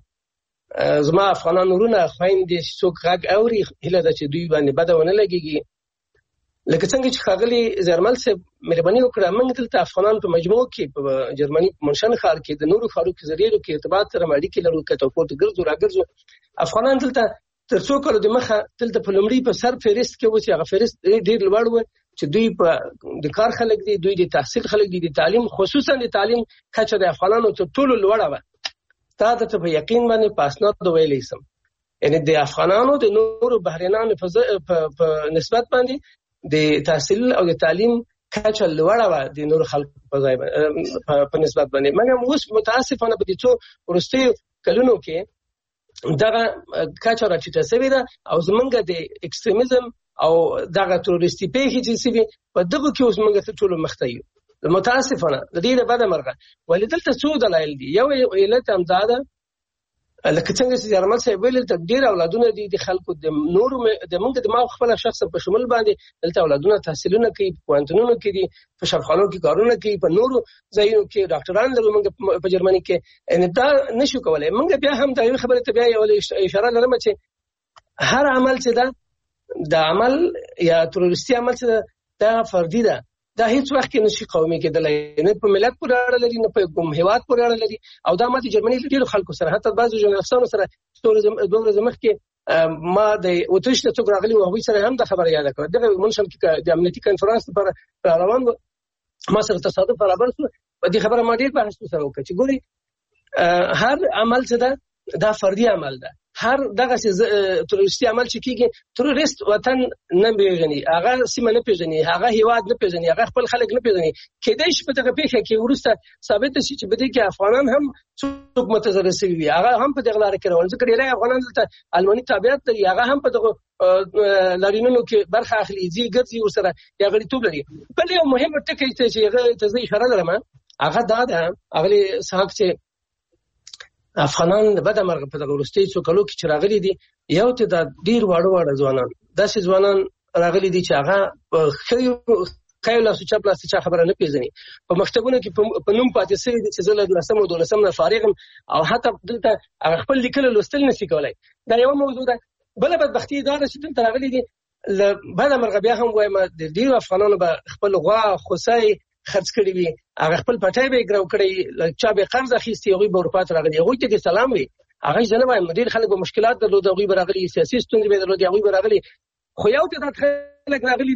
زما افغانان ورونه خویندې چې څوک غږ اوري، هیله ده چې دوی باندې بده ونه لګېږي. لکه څنګه چې ښاغلي زیارمل صاحب مهرباني وکړه، موږ دلته افغانان په مجموع کې په جرمني منشن ښار کې د نورو ښارو کې ذریعو کې ارتباط سره اړیکې لرو، که پورته ګرځو راګرځو. افغانان دلته تر څو کالو د مخه دلته په لومړي په سر فهرست کې اوس هغه فهرست ډېر لوړ و چې دوی په د کار خلک دي، دوی د تحصیل خلک دي، د تعلیم خصوصا د تعلیم کچه د افغانانو تر ټولو لوړه وه. تا ته په یقین باندې په اسناد ویلی سم، یعنې د افغانانو د نورو بهرنیانو په نسبت باندې د تحصیل او د تعلیم کچه لوړه وه د نورو خلکو په نسبت باندې. مګر اوس متاسفانه په دې څو وروستیو کلونو کې دغه کچه راټیټه شوې ده او زمونږ د ایکستریمیزم او دغه تروریستي پیښې چې شوي په دغو کې اوس موږ تر ټولو مخته یو. متاسفانه د دې بده مرغه. ولې دلته څو دلایل دي. یو علت همدا ده، لکه څنګه چې زیارمل صاحب ویل، دلته ډېر اولادونه دي د خلکو د نورو د موږ د ما خپله شخصا په شمول باندې دلته اولادونه تحصیلونه کوي، په پوهنتونونو کې دي، په شفاخانو کې کارونه کوي، په نورو ځایونو کې ډاکټران لرو موږ په جرمني کې. دا نشو کولی. موږ بیا هم د یوې خبرې ته بیا یو اشاره لرم چې هر عمل چې ده د عمل یا تروریستي عمل چې ده دا فردي ده، دا هیڅ وخت کې نشي قومي کېدلی، نه په ملت پورې اړه لري نه په کوم هیواد پورې اړه لري. او دا ما د جرمني له ډېرو خلکو سره، حتی بعضو ژورنالستانو سره دوه ورځې مخکې ما د اتریش نه څوک راغلي وو، هغوی سره هم دا خبره یاده کړه. دغه منشن کې د امنیتي کنفرانس لپاره روان و، ما سره تصادف برابر شو. په دې خبره ما ډېر بحث سره وکړ چې ګوري هر عمل چې ده دا فردي عمل ده. هر دغه تروریستي عمل چې کېږي، تروریست وطن نه پیژني، هغه سیمه نه پیژني، هغه هیواد نه پیژني، هغه خپل خلک نه پیژني. کېدای شي په دغه پیښه کې وروسته ثابته شي چې په دې کې افغانان هم څوک متضرر شوي وي، هغه هم په دغه لاره کې روان. ځکه ډېری افغانان دلته الماني تابعیت لري، هغه هم په دغه لاریونونو کې برخه اخلي، ځي ګرځي ورسره یا غړیتوب لري. بل یو مهم ټکی چې هغه ته زه اشاره لرم هغه دا ده، اغلې صاحب چې افغانان د بده مرغه په دغه وروستیو څو کلو کې چې راغلي دي، یو ته دا ډېر واړه ځوانان، داسې ځوانان راغلي دي چې هغه ښیو لاسو چپ لاسو چا خبره نه پېژني. په مکتبونو کې په نوم پاتې شوي دي چې زه له 11 او 12 نه فارغ یم او حتی دلته هغه خپل لیکل لوستل نشي کولی. دا یوه موضوع ده. بله بدبختي دا ده چې دلته راغلي دي، له بده مرغه بیا هم وایم د ډېرو افغانانو به خپل غوا خوسی خرڅ کړي وي، هغه خپل پټی به یې ګرو کړی، چا به قرض اخیستي، هغوی به اروپا ته راغلي، هغوی ته دې سلام وي. هغه زه نه وایم، ډېر خلک به مشکلات درلود، هغوی به راغلي، سیاسي ستونزې به درلودې، هغوی به راغلي. خو یو تعداد خلک راغلي دي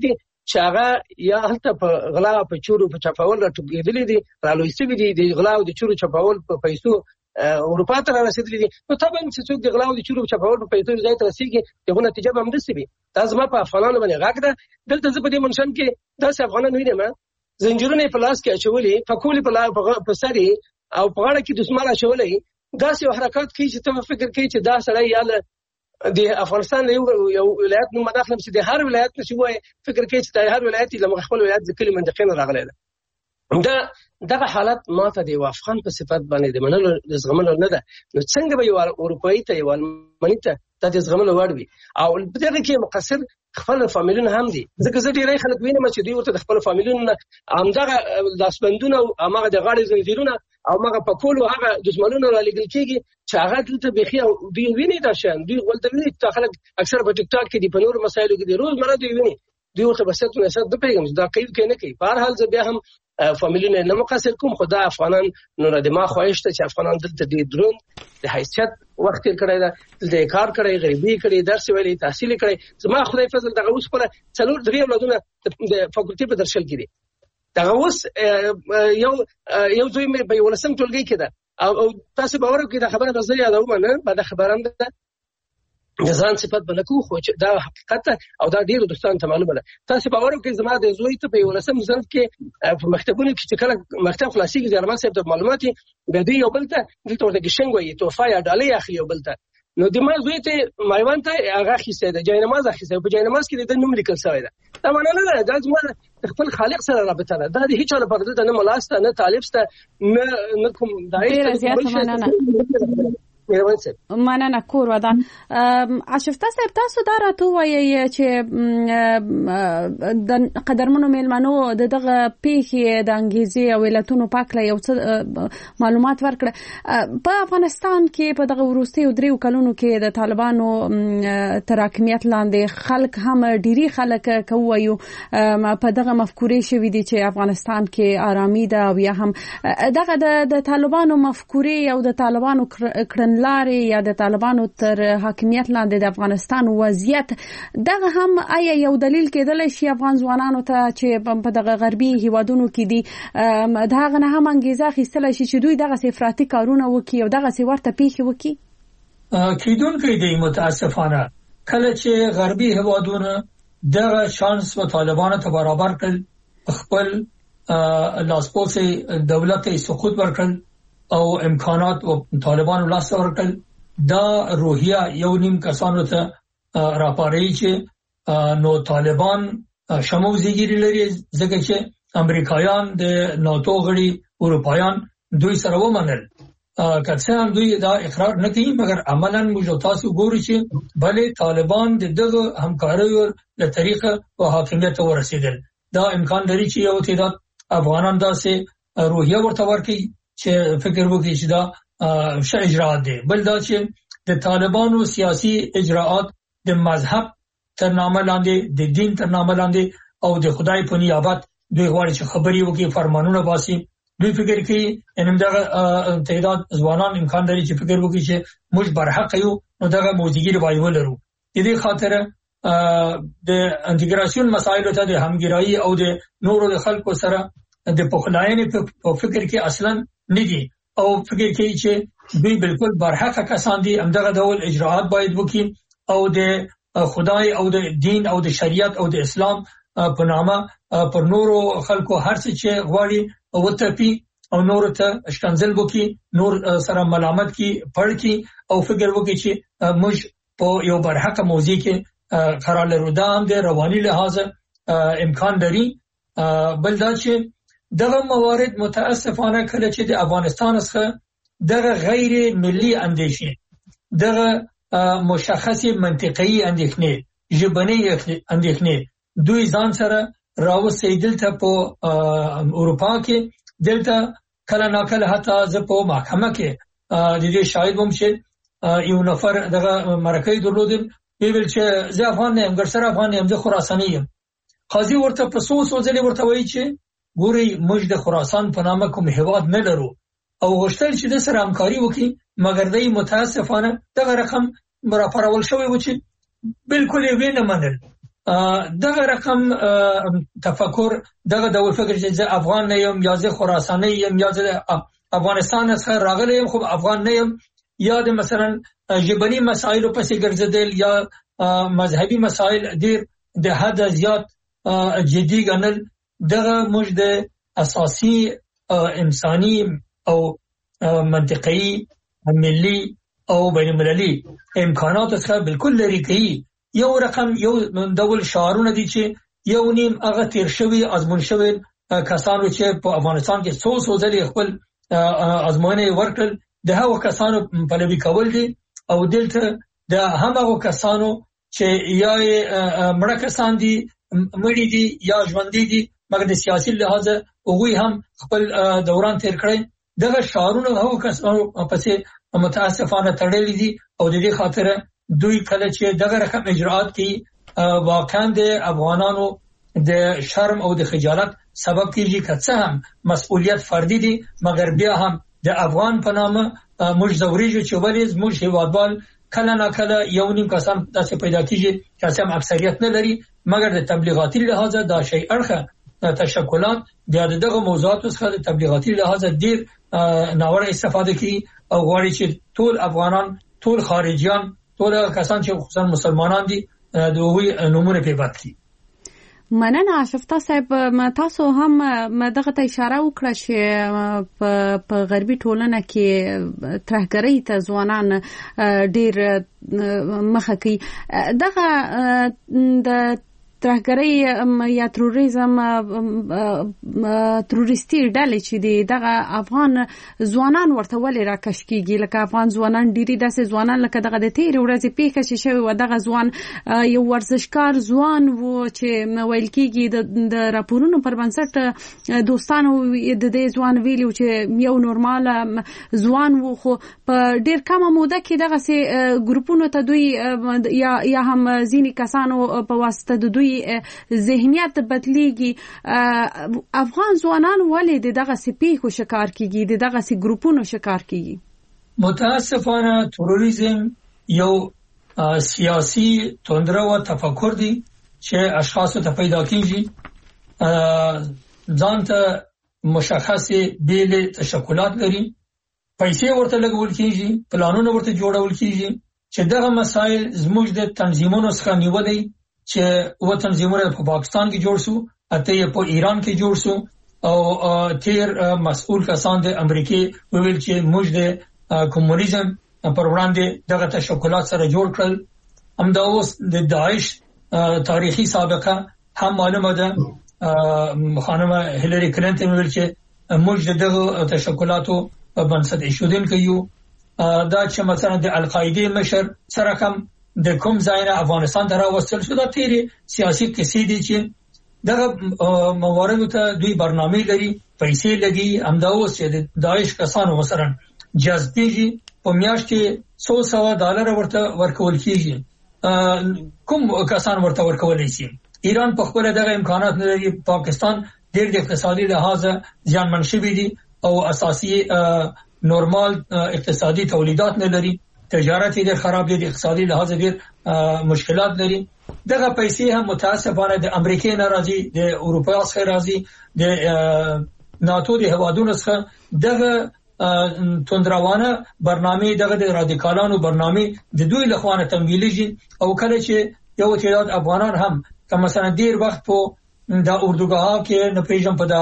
چې هغه یا هلته په غلا په چورو په چپاول راټوکېدلې دي رالوي سوي دي د غلا او د چورو چپاول په پیسو اروپا ته رسیدلې دي. نو طبعا چې څوک د غلا او د چورو چپاول په پیسو ځای ته رسیږي دغه نتیجه به هم دسي وي. دا زما په افغانانو باندې غږ ده. دلته زه په دې منشن کې داسې افغانان وینم زنجیرونه په لاس کې اچولي فکولي په سري او په غاړه کې دسمال اچولي داسې حرکت کوي چې ته فکر کوي چې دا سړی یا د افغانستان یو ولایت نو مداخله چې د هر ولایت نشي وای فکر کوي چې د هر ولایت له خپل ولایت ځکه منطقې نه راغلی ده. دغه حالت ماته د افغان په صفت باندې د منلو زغملو نه ده. نو څنګه به یو اروپایي ته یو الماني ته د زغملو وړ وي او په دغه کې مقصر خپل فامیلونه هم دي. ځکه زه ډیری خلک وینم چې دوی ورته د خپل فامیلونه همدغه داسبندونه او هغه د غاړې زنجیرونه او هغه په کولو هغه دشمنونه را لګل کېږي چې هغه دلته بيخي او دوی ویني دا شان دوی ولته ویني چې خلک اکثر په ټیک ټاک کې د پنور مسایلو کې د روزمره دوی ویني دوی ورته بسته نه د پیغام دا کوي کې نه کوي. په هر حال زه بیا هم فامیلونه نه مقصر کوم. خدا افغانان نو د ما خواهش ته چې افغانان دلته د درون د حیثیت وخت کړی دا د کار کړی غریبي کړی درس ویلي تحصیل کړی. زما خدای فضل دغه اوس پر څلور درې اولادونه د فاکولټي په درشل کړي. دغه اوس یو دوی مې په ولسم ټولګي کې ده او تاسو باور وکړئ دا خبره به زه یادوم نه بعد خبرم ده ځان صفات بلکو خو دا حقیقت او دا ډیرو دوستانو ته معلومه ده. تاسو باور وکړئ زما د زوی ته په ولسم ځند کې په مکتبونو کې چې کله مکتب خلاصيږي د ارمان صاحب د معلوماتي به دی یو بل ته دلته ورته شنګوي توفا یا ډالۍ اخلي یو بل ته. نو د ما زوی ته مایوان ته هغه خيسته ده جای نماز اخیسته په جای نماز کې د نوم لیکل شوی ده. دا معنی نه ده دا زما خپل خالق سره رابطه ده. دا د هیڅ چا لپاره ده نه ملاسته نه طالبسته نه کوم دایره مننه کور ودان. اشفته صاحب تاسو دا راته وایي چې د قدرمنو میلمنو دغه پیښې د انګیزې او ولایتونو پاکله یو څه معلومات ورکړه. په افغانستان کې په دغه وروستیو دریو کلونو کې د طالبانو تراکمیت لاندې خلک هم ډیری خلک کوي په دغه مفکورې شوې دي چې افغانستان کې آرامي ده او یا هم دغه د طالبانو مفکورې او د طالبانو لارې یا د طالبانو تر حاکمیت لاندې د افغانستان وضعیت دغه هم آیا یو دلیل کېدل شي افغان ځوانانو ته چې په دغه غربي هیوادونو کې دي دغه نه هم انګیزه اخیستل شي چې دوی دغه افراطي کارونه وکړي او دغه ورته پیښې وکړي؟ کیدونکې دی متاسفانه کله چې غربي هیوادونه دغه شانس و طالبانو ته برابر کړ خپل لاسپوڅي دولت سقوط ورکړ او امکانات او طالبانو لاس ورکړل دا روحیه یو نیم کسانو ته راپاري چې نو طالبان شمول زیګری لري ځکه چې امریکایان د ناتو غړي اروپایان دوی سره ومنل کڅه هم دوی دا اقرار نه کوي مګر عملاً موږ تاسو ګورو چې بلې طالبان دغه همکاریو له طریقه او حاکمیت ورسېدل. دا امکان لري چې یو تعداد افغانان داسې روحیه ورته ورکړي چې فکر وکړي چې دا ش اجرات دي. بل دا چې د طالبانو سیاسي اجراءات د مذهب تر نامه لاندې د دین تر نامه لاندې او د خدای په نیابت دوی غواړي چې خبري وکړي فرمانونه باسي. دوی فکر کوي انم دغه تعداد ځوانان امکان لري چې فکر وکړي چې موږ برحق یو نو دغه موجودګي روایت لرو. د دې خاطر د انټیګراسیون مسایلو ته د همګرایي او د نورو خلکو سره د پخلاینې په فکر کې اصلا ندي او فکر کوي چې دوی بالکل برحق کسان دي همدغه ډول اجراءات باید وکړي او د خدای او د دین او د شریعت او د اسلام په نامه پر نورو خلکو هر څه چې غواړي او وتپی او نور ته اشکنزل وکړي نور سره ملامت کی پړ کی او فکر وکړي چې موږ په یو برحق موضوع کې قرار لرو. دا هم د رواني لحاظ امکان لري. بل دا چې دغه موارد متاسفانه کله چې د افغانستان څخه دغه غیر ملي اندیشې دغه مشخصه منطقي اندېښنې ژبني اندېښنې دوی ځان سره راوستي دلته په اروپا کې دلته کله ناکله حتی زه په محکمه کې د دې شاهد وم چې یو نفر دغه مرکه درلودل ویل چې زه افغان یم ګرسره افغان یم زه خراساني یم. قاضي ورته په څو ځلې ورته وایي چې ګوري موږ د خراسان په نامه کوم هیواد نه لرو او غوښتل چې د سره همکاري وکړي مګر دوی متاسفانه دغه رقم راپارول شوی و چې بالکل یې نه منل دغه رقم تفکر دغه ډول فکر چې زه افغان نه یم یا زه خراساني یم یا زه افغانستان څخه راغلی یم خو افغان نه یم یا د مثلا ژبني مسایلو پسې ګرځیدل یا مذهبي مسایل ډیر د حد زیات جدي ګڼل دغه موږ د اساسي انساني او منطقي ملي او بین المللي امکانات څخه بالکل لري کوي یو رقم یو ډول شعارونه دي چې یو نیم هغه تیر شوی ازمون شوی کسانو چې په افغانستان کې څو ځلې خپل ازمونه ورکړل د هغو کسانو پلوي کول دي او دلته د هغو کسانو چې یا مړه کسان دي مړي دي یا ژوندۍ دي مګر د سیاسي لحاظ هغوی هم خپل دوران تیر کړی دغه شعارونه هغو کسانو پسې متاسفانه تړلي دي او د دې خاطر دوی کله چې دغه رقم اجراءات کوي واقعا د افغانانو د شرم او د خجالت سبب کیږي که څه هم مسؤلیت فردي دي مګر بیا هم د افغان په نامه موږ زوريږو چې ولې موږ هیوادوال کله نه کله یو نیم کسان داسې پیدا کیږي چې هم اکثریت نه لري مګر د تبلیغاتي لحاظ دا شی اړخه تشکلات د دغه موضوعاتو څخه د تبلیغاتي لحاظ ډیر ناوړه استفاده کوي او غواړي چې ټول افغانان ټول خارجيان ټول کسان چې خصوصا مسلمانان دي دوی نمونه په بد کی مننه اشرف صاحب تاسو هم دغه ته اشاره وکړه چې په غربي ټولنه کې ترهګرۍ ته ځوانان ډیر مخه کوي دغه د ترهګرۍ یا تروریزم تروریستي ډلې چې دغه افغان ځوانان ورته ولې راکش کیږي لکه افغان ځوانان ډیری داسې ځوانان لکه دغه د تیر ورځې پیښه چې شوی و دغه ځوان یو ورزشکار ځوان وو چې ویل کیږي د راپورونو پر بنسټ دوستانو د دې ځوان ویلو چې یو نورمال ځوان وو خو په ډیر کمه موده کې دغه سي ګروپونو ته دوی یا هم ځینی کسانو په واسطه د دوی ذهنیت بدلیږي افغان ځوانان ولې دغه سپیخو شکار کیږي دغه سي ګروپونو شکار کیږي متاسفانه تروریزم یو سیاسي توندره او تفکر دی چې اشخاص ته پیدا کیږي ځانته مشخص بیل تشکلات لري پیسې ورته لګول کیږي پلانونه ورته جوړول کیږي چې دغه مسایل زموږ د تنظیمونو څخه نیولې چې و تنظیمونه په پاکستان کې جوړ شو اته په ایران کې جوړ شو او تیر مسؤل کسان د امریکای ویل چې موږ د کمونیزم پر وړاندې دغه تشکلات سره جوړ کړل همدا اوس د داعش تاریخي سابقه هم معلومه ده خانم هیلری کلینټن ویل چې موږ دغه تشکلاتو په بنسټ ایښودل کوي دا چې مثلا د القاعده مشر سره کوم د کوم ځای نه افغانستان ته راوستل شو دا تیری سیاسي کیسې دي چې دغه مواردو ته دوی برنامه لري پیسې لګي همدا اوس چې د داعش کسانو مثلا جذبېږي په میاشت کې $100 ورته ورکول کیږي کوم کسان ورته ورکول شي ایران په خپل دغه امکانات نه لري پاکستان ډېر د اقتصادي لحاظ ځانمن شوی دي او اساسي نورمال اقتصادي تولیدات نه لري تجارت ډېر خراب دي اقتصادي لحاظ ډېر مشکلات لري دغه پیسې هم متاسفانه د امریکای ناراضي د اروپا څخه راځي د ناتو د هوادونو څخه دغه توندروانه برنامه دغه د رادیکالانو برنامه د دوی لخوانه تمویلېږي او کله چې یو تعداد افغانان هم که مثلا ډیر وخت په د اردوګاه کې نه پیژم په د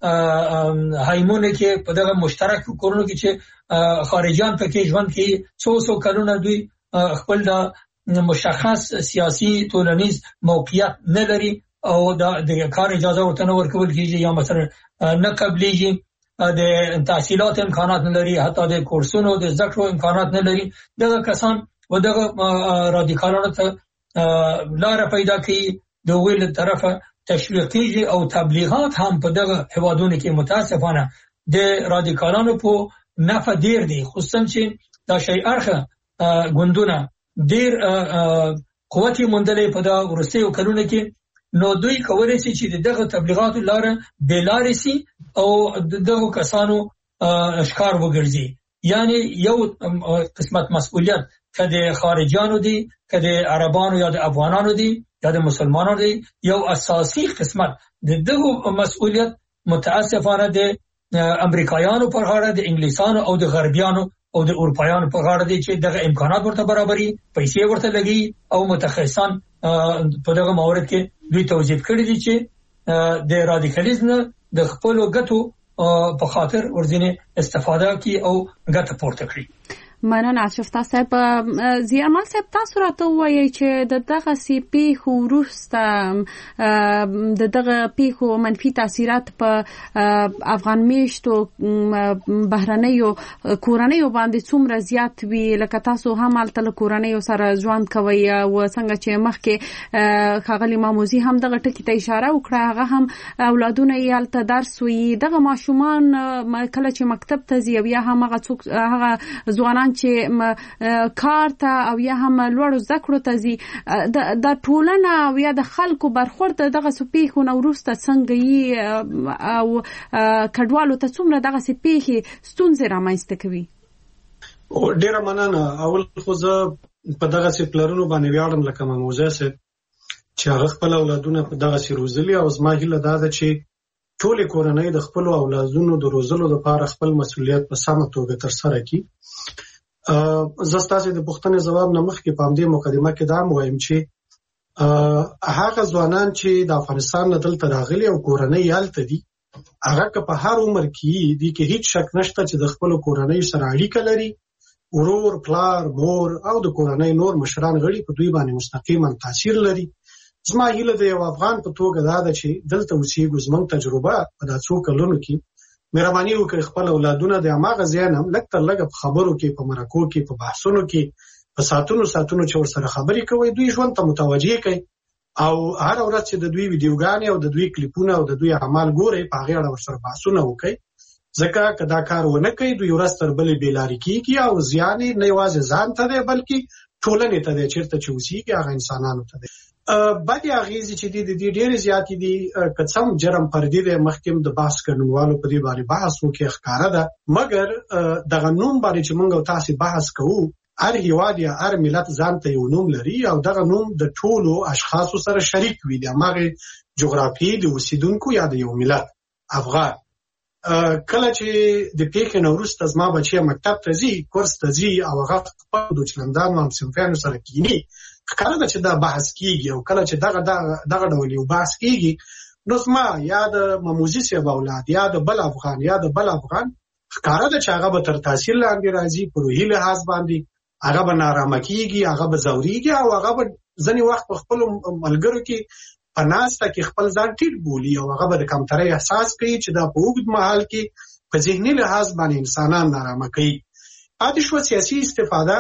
هایمونه کې په دغه مشترک کورونو کې چې خارجيان پکې ژوند کوي څو کلونه دوی خپل د مشخص سیاسي ټولنیز موقعیت نه لري او د کار اجازه ورته نه ورکول کیږي یا مثلا نه قبليږي د تحصیلات امکانات نه لري حتی د کورسونو د ذکر امکانات نه لري دغه کسان و دغه رادیکالانو ته لار پیدا کوي د ویل طرفه تشویقي او تبلیغات هم په دغه هوادونو کې متاسفانه د رادیکالانو په نفع ډیر دي خصوصا چې دا شی ارخه غوندونه ډیر قوتي مندلې په دا ورستیو کلونه کې نو دوی کولای شي چې دغه تبلیغاتو لار بلارسي او دغه کسانو اشکار وګرځي یعنی یو قسمت مسؤلیت کده خارجيانو دي کده عربانو یا د افغانانو دي یا د مسلمانانو دی یو اساسي قسمت د دغه مسؤلیت متاسفانه د امریکایانو پر غاړه، د انګلیسانو او د غربیانو او د اروپایانو پر غاړه دي چې دغه امکانات ورته برابري، پیسې ورته لګي او متخصصان په دغه مورد کې دوی توظیف کړی دي چې د رادیکالیزم د خپل ګټو په خاطر ورځنی استفاده کوي او ګټه پورته کړي. مننه اشرف صاحب. زیرمل صاحب تاسو راته وایي چې دغه سی پیښو وروسته د دغه پیښو منفي تاثیرات په افغان میشتو بهرنیو کورنیو باندې څومره زیات وي، لکه تاسو هم الته کورنیو سره ژوند کوي او څنګه چې مخکې ښاغلي ماموزي هم دغه ټکی ته اشاره وکړه، هغه هم اولادونه یې الته درس وي، دغه ماشومان کله چې مکتب ته ځي او یا هم هغه ځوانان چې کار ته او یا هم لوړو زده کړو ته ځي، د ټولنه او یا د خلکو برخورد دغه سپیښو نو وروسته څنګه یې او کډوالو ته څومره دغه سپیښې ستونزې رامنځته کوي؟ ډیره مننه. اول خو زه په دغه سي پلرونو باندې ویاړم لکه ماموزه سي چې هغه خپل اولادونه په دغه سي روزلي، او زما هیله دا ده چې ټول کورنۍ د خپل اولادونو د روزلو لپاره خپل مسؤلیت په سمه توګه ترسره کړي. زه ستاسو د پوښتنې ځواب نه مخکې په همدې مقدمه کې دا وایم چې هغه ځوانان چې د افغانستان نه دلته راغلي او کورنۍ یالته دي، هغه که په هر عمر کې دي کې هیڅ شک نشته چې د خپل کورنۍ سره اړیکه لري، ورور، پلار، مور او د کورنۍ نور مشران غړي په دوی باندې مستقیما تاثیر لري. زما هیله د یو افغان په توګه دا ده چې دلته اوسېږو، زموږ تجربه په دا څو کلونو کې مهرباني وکړئ خپل اولادونه د هماغه ځای نه لږ تر لږه په خبرو کې، په مرکو کې، په بحثونو کې، په ساعتونو چې ورسره خبرې کوئ، دوی ژوند ته متوجه کړئ او هر ورځ چې د دوی ویډیوګانې او د دوی کلیپونه او د دوی اعمال ګورئ، په هغې اړه ورسره بحثونه وکړئ، ځکه که دا کار ونه کوي دوی ورځ تر بلې بېلارې کېږي او زیان یې نه یوازې ځان ته دی بلکې ټولنې ته دی، چېرته چې اوسېږي هغه انسانانو ته دی. بدې اغېزې چې دي د دې ډېرې زیاتې دي، که څه هم جرم فردي دی، مخکې هم د بحث ګډونوالو په دې باندې بحث وکړي ښکاره ده، مګر دغه نوم باندې چې موږ او تاسې بحث کوو، هر هیواد یا هر ملت ځان ته یو نوم لري او دغه نوم د ټولو اشخاصو سره شریک وي، د هماغې جغرافیې د اوسېدونکو یا د یو ملت افغان. کله چې د پیښې نه وروسته زما بچی مکتب ته ځي، کورس ته ځي او هغه خپل دوچلندانو همصنفیانو سره کینی، ښکاره ده چې دا بحث کیږي او کله چې دغه ډول یو بحث کیږي نو زما یا د ماموزي صاحب اولاد یا د بل افغان ښکاره ده چې هغه به تر تاثیر لاندې راځي، په روحي لحاظ باندې هغه به نارامه کیږي، هغه به ځورېږي او هغه به ځینې وخت په خپلو ملګرو کې په ناسته کې خپل ځان ټیټ بولي او هغه به د کمترۍ احساس کوي چې دا په اوږد مهال کې په ذهني لحاظ باندې انسانان نارامه کوي. پاتې شوه سیاسي استفاده.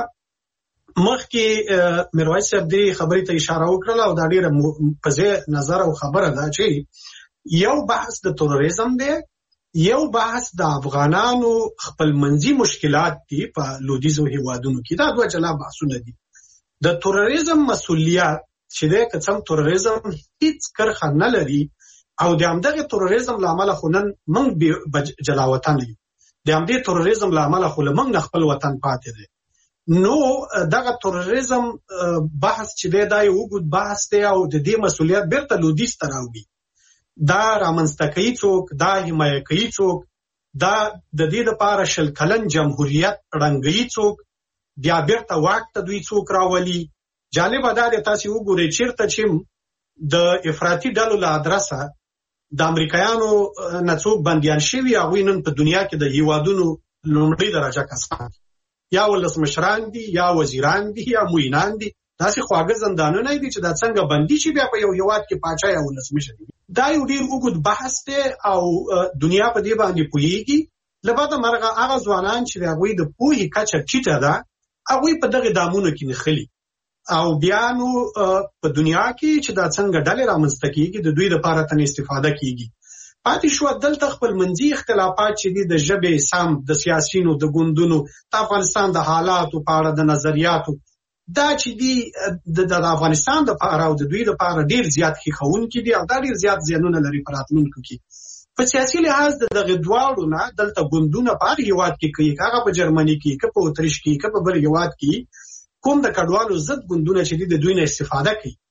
مخکې میرویس صاحب دې خبرې ته اشاره وکړله او دا ډېره په ځای نظر او خبره ده چې یو بحث د تروریزم دی، یو بحث د افغانانو خپلمنځي مشکلات دي په لویدیځو هیوادونو کې. دا دوه جلا بحثونه دي. د تروریزم مسؤلیت چې دی که څه هم تروریزم هیڅ کرښه نه لري او د همدغه تروریزم له امله خو نن موږ جلا وطن یو، د همدې تروریزم له امله خو له موږ نه خپل وطن پاتې دی. نو دغه تروریزم بحث چې دی دا یو اوږد بحث دی او د دې مسؤلیت بیرته لویدیځ ته راوړي. دا رامنځته کوي څوک، دا حمایه کوي څوک، دا د دې دپاره 20 کلن جمهوریت ړنګوي څوک، بیا بیرته واک ته دوی څوک راولي. جالبه دا دی تاسې وګورئ چېرته چې د افراطي ډلو له ادرسه د امریکایانو نه څوک بندیان شوي، هغوی نن په دنیا کې د هیوادونو لومړۍ درجه کسان دي، یا ولسمشران دي، یا وزیران دي، یا معینان دي. داسې خواږه زندانونه دي چې دا څنګه بندي شي بیا په یو هیواد کې پاچا یا ولسمشر دي. دا یو ډېر اوږد بحث دی او دنیا په دې باندې پوهېږي. له بده مرغه هغه ځوانان چې د هغوی د پوهې کچه ټیټه ده، هغوی په دغې دامونو کې نښلي او بیا نو په دنیا کې چې دا څنګه ډلې رامنځته کېږي د دوی لپاره تنې استفاده کېږي. پاتې شوه دلته خپلمنځي اختلافات چې دي د ژبې سم، د سیاسینو، د ګوندونو، د افغانستان د حالاتو په اړه، د نظریاتو، دا چې دي د افغانستان لپاره او د دوی لپاره ډېر زیات ښیښوونکي دي او دا ډېر زیات زیانونه لري په راتلونکو کې. په سیاسي لحاظ د دغې دواړو نه دلته ګوندونه په هر هېواد کې کوي، هغه په جرمني کې، که په اتریش کې، که په بل هېواد کې کوم د کډوالو ضد ګوندونه چې دي د دوی نه استفاده کوي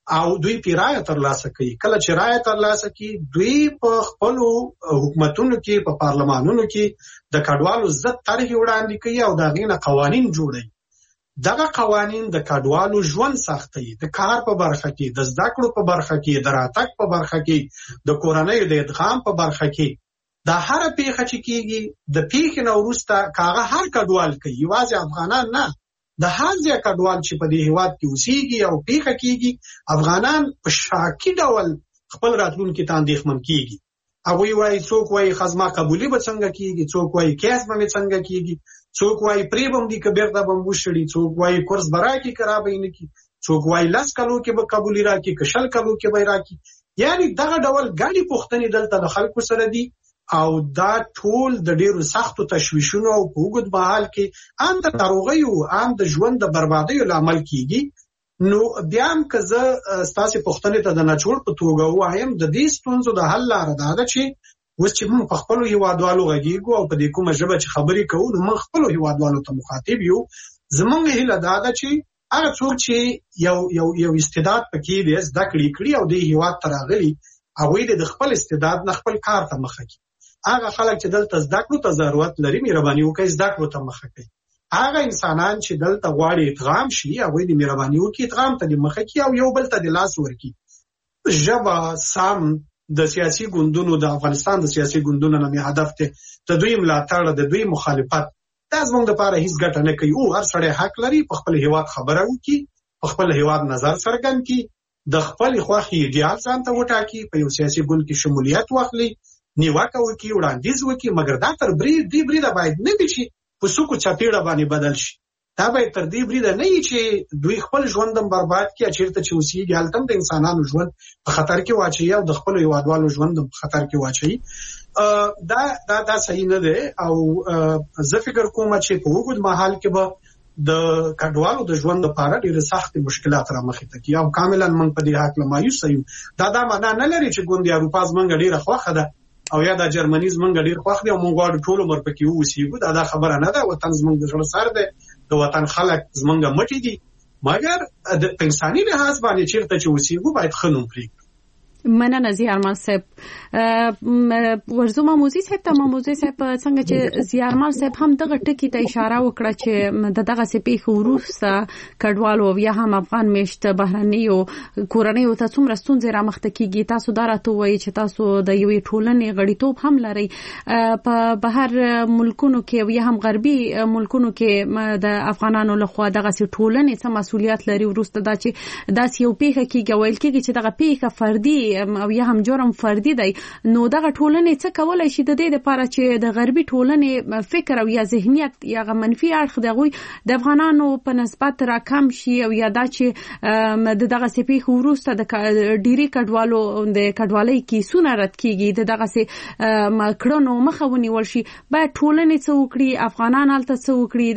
او دوی پیرایه ترلاسه کوي. کله چې رایه ترلاسه کوي دوی په خپل حکومتونو کې په پارلمانونو کې د کډوالو ضد طرحې وړاندې کوي او دا غینه قوانین جوړوي. دغه قوانین د کډوالو ژوند سختوي، د کار په برخه کې، د زده کړو په برخه کې، د راتګ په برخه کې، د کورنۍ د ادغام په برخه کې. دا هر پیښه چې کیږي د پیښې نه وروسته کاغه هر کډوال کوي، یوازې افغانان نه، د هر ځای کډوال چې په دې هیواد کې اوسېږي او پیښه کیږي افغانان په شاکي ډول خپل راتلونکي ته اندېښمن کیږي. هغوی وایي څوک وایي خزما قبولي به څنګه کیږي، څوک وایي کیس به مې څنګه کیږي، څوک وایي پرې به مدي که بیرته به وشړي، څوک وایي کورس به راکړي که رابه یې نه کړي، څوک وایي 10 کلو کې به قبولي راکړي که 20 کلو کې به یې راکړي. یعنې دغه ډول ګڼې پوښتنې دلته د خلکو سره دي او دا ټول د ډیرو سختو تشویشونو او په اوږد مهال کې عام د ناروغیو عام د ژوند د بربادیو لامل کیږي. نو بیا هم که زه ستاسې پوښتنې ته د نچوړ په توګه ووایم د دې ستونزو د حل لاره دا ده چې اوس چې موږ په خپلو هیوادوالو غږیږو او په دې کومه ژبه چې خبرې کوو نو موږ خپلو هیوادوالو ته مخاطب یو. زموږ هیله دا ده چې هغه څوک چې یو استعداد پکې دی زده کړي او دې هیواد ته راغلي هغوی د خپل استعداد نه خپل کار ته مخه کړي. هغه خلک چې دلته زده کړو ته ضرورت لري مهرباني وکړئ زده کړو ته مخه کړئ. هغه انسانان چې دلته غواړي ادغام شي هغوی د مهرباني وکړي ادغام ته د مخه کړي او یو بل ته د لاس ورکړي. ژبه سم د سیاسي ګوندونو د افغانستان د سیاسي ګوندونو نه مې هدف دی د دوی ملاتړ د دوی مخالفت دا زموږ دپاره هیڅ ګټه نه کوي. هر سړی حق لري په خپل هیواد خبره وکړي، په خپل هیواد نظر څرګند کړي، د خپل خوښې ایډیال ځان ته وټاکي، په یو سیاسي ګوند کې شمولیت واخلي، نیوکه وکړي، وړاندیز وکړي، مګر دا تر دې بریده باید نه وي چې په څوکو چاپېړه باندې بدل شي. دا باید تر دې بریده نه وي چې دوی خپل ژوند هم برباد کړي، چېرته چې اوسېږي هلته هم د انسانانو ژوند په خطر کې واچوي او د خپلو هیوادوالو ژوند هم په خطر کې واچوي. دا صحیح نه دی او زه فکر کوم چې په اوږد مهال کې به د کډوالو د ژوند لپاره ډېر سخت مشکلات رامخې ته کړي او کاملا موږ په دې هکله مایوسه یو. دا معنا نه لري چې ګوند اروپا زموږ ډېره خوښه ده او یا د جرمني زموږ ډېر خوښ دی او موږ غواړو ټول عمر پکې واوسېږو. دا خبره نه ده. وطن زموږ د زړه سر دی، د وطن خلک زموږ مټې دي، مګر په انساني لحاظ باندې چېرته چې اوسېږو باید ښه نوم پرېږدو. مننه زیارمل صاحب. ورزو ماموزي صاحب ته ماموزي صاحب څنګه چې زیارمل صاحب هم دغه ټکی ته اشاره وکړه چې دغه سپېخ وروسته کډوالو یا هم افغان میشت بهرنیو کورنیو ته څومره ستونزې رامخته کیږي. تاسو دا راته وایي چې تاسو د یوې ټولنې غړیتوب هم لرئ په بهر ملکونو کې یا هم غربي ملکونو کې د افغانانو لخوا دغه ټولنې څه مسؤلیت لري وروسته دا چې داسې یو پیښه کیږي ویل کیږي چې دغه پیښه فردي او یا هم جرم فردي دی. نو دغه ټولنې څه کولای شي د دې لپاره چې د غربي ټولنې فکر او یا ذهنیت یا منفي اړخ دغه د افغانانو په نسبت راکم شي او یا دا چې دغه سپېخ وروسته د ډيري کډوالو د کډوالۍ کیسونه رد کیږي دغه سه کړنو مخه ونیول شي. باید ټولنې څه وکړي، افغانان هلته څه وکړي.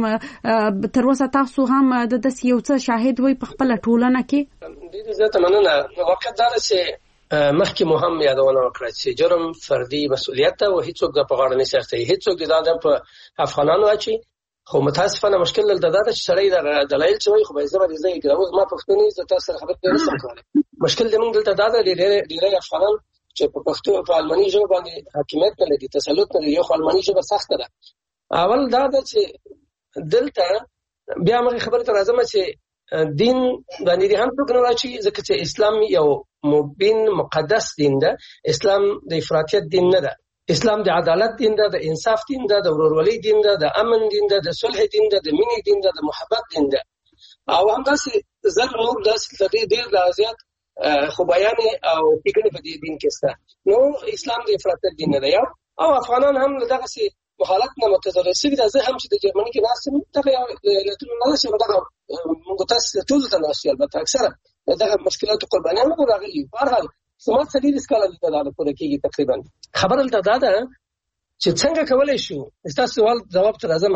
داسې تر اوسه تاسو هم د داسې یو څه شاهد وئ په خپله ټولنه کې؟ ډېره زیاته مننه. واقعیت دا ده چې مخکې مو هم یادونه وکړه چې جرم فردي مسؤلیت ده او هیڅوک د په غاړه نشي اخیستی، هیڅوک دا د په افغانانو اچي. خو متاسفانه مشکل دلته دا ده چې سړی د دلایل چې وایي خو به زه به ځای کړم. اوس ما پښتوني زه تاسو سره خبرې نه شم کولی. مشکل زموږ دلته دا ده ډېری افغانان چې په پښتو په الماني ژبه باندې حاکمیت نه لري، تسلط نه لري. یو خو الماني ژبه سخته ده. اول دا ده چې دلته بیا موږ خبرې ته راځم چې دین باندې هم څوک نه راچی، ځکه چې اسلام یو مبین مقدس دین ده. اسلام د افراطیت دین نه ده. اسلام د عدالت دین ده، د انصاف دین ده، د ورورولۍ دین ده، د امن دین ده، د صلح دین ده، د مینې دین ده، د محبت دین ده. او همداسې زر نور داسې ډېر لا زیات خوبیان او فکرې په دې دین کې شته. نو اسلام د افراطیت دین نه ده. او افغانان هم دغسې مخالفت نه متضرر شوي ده. زه هم چې د جرمني کې ناست یم دغه علتونه نه ده چې دغه موږ تاسو ټولو ته ناست یو، البته اکثره دغه مشکلاتو قربانیان به راغلي. بهرحال زما 40 کاله دلته دا پوره کېږي تقریبا. خبره دلته دا ده چې څنګه کولی شو، ستاسو سوال ځواب ته راځم،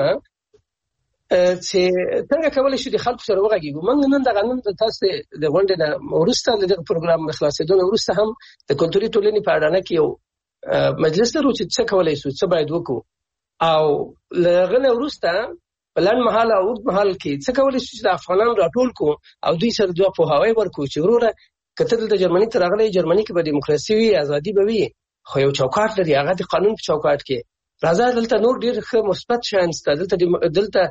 چې څنګه کولی شو د خلکو سره وغږېږو. موږ نن تاسو د غونډې نه وروسته د دغه پروګرام خلاصېدو نه وروسته هم د کلتوري ټولنې په اډانه کې یو مجلس لرو چې څه کولی شو، څه باید وکړو. او له هغه نه وروسته بلند مهال او اوږد مهال کې څه کولای شي چې د افغانانو راټول کو او دوی سره دوه پوهاوی ورکو چې وروره کته د جرمني تر راغلي جرمني کې به دیموکراسي وي ازادي به وي خو یو چوکاټ لري هغه د قانون په چوکاټ کې راځه دلته نور ډیر ښه مثبت شیان شته دلته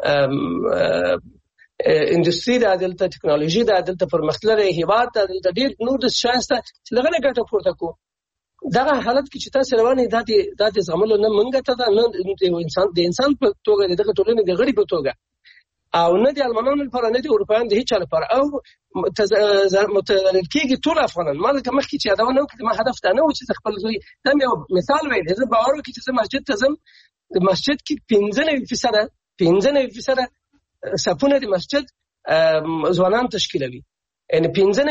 انډستری دا دلته ټکنالوژي دا دلته پرمختللي هیواد دا دلته ډیر نور د شیان شته چې لږه ګټه پورته کو دغه حالت کې چې تاسو روانې د زغملو نه منګه ته د انسان په توګه دغه ټولنې د غړي په توګه او نه د المانانو لپاره نه د اروپایانو د هیڅ چا لپاره او متضرر کېږي ټول افغانان ما لکه مخکې چې یادونه وکړه ما هدف دا نه و چې خپل زوی دا یو مثال ویل زه باور وکړم چې مسجد ته ځم د مسجد کې 15% صفونه د مسجد ځوانان تشکیلوي یعنی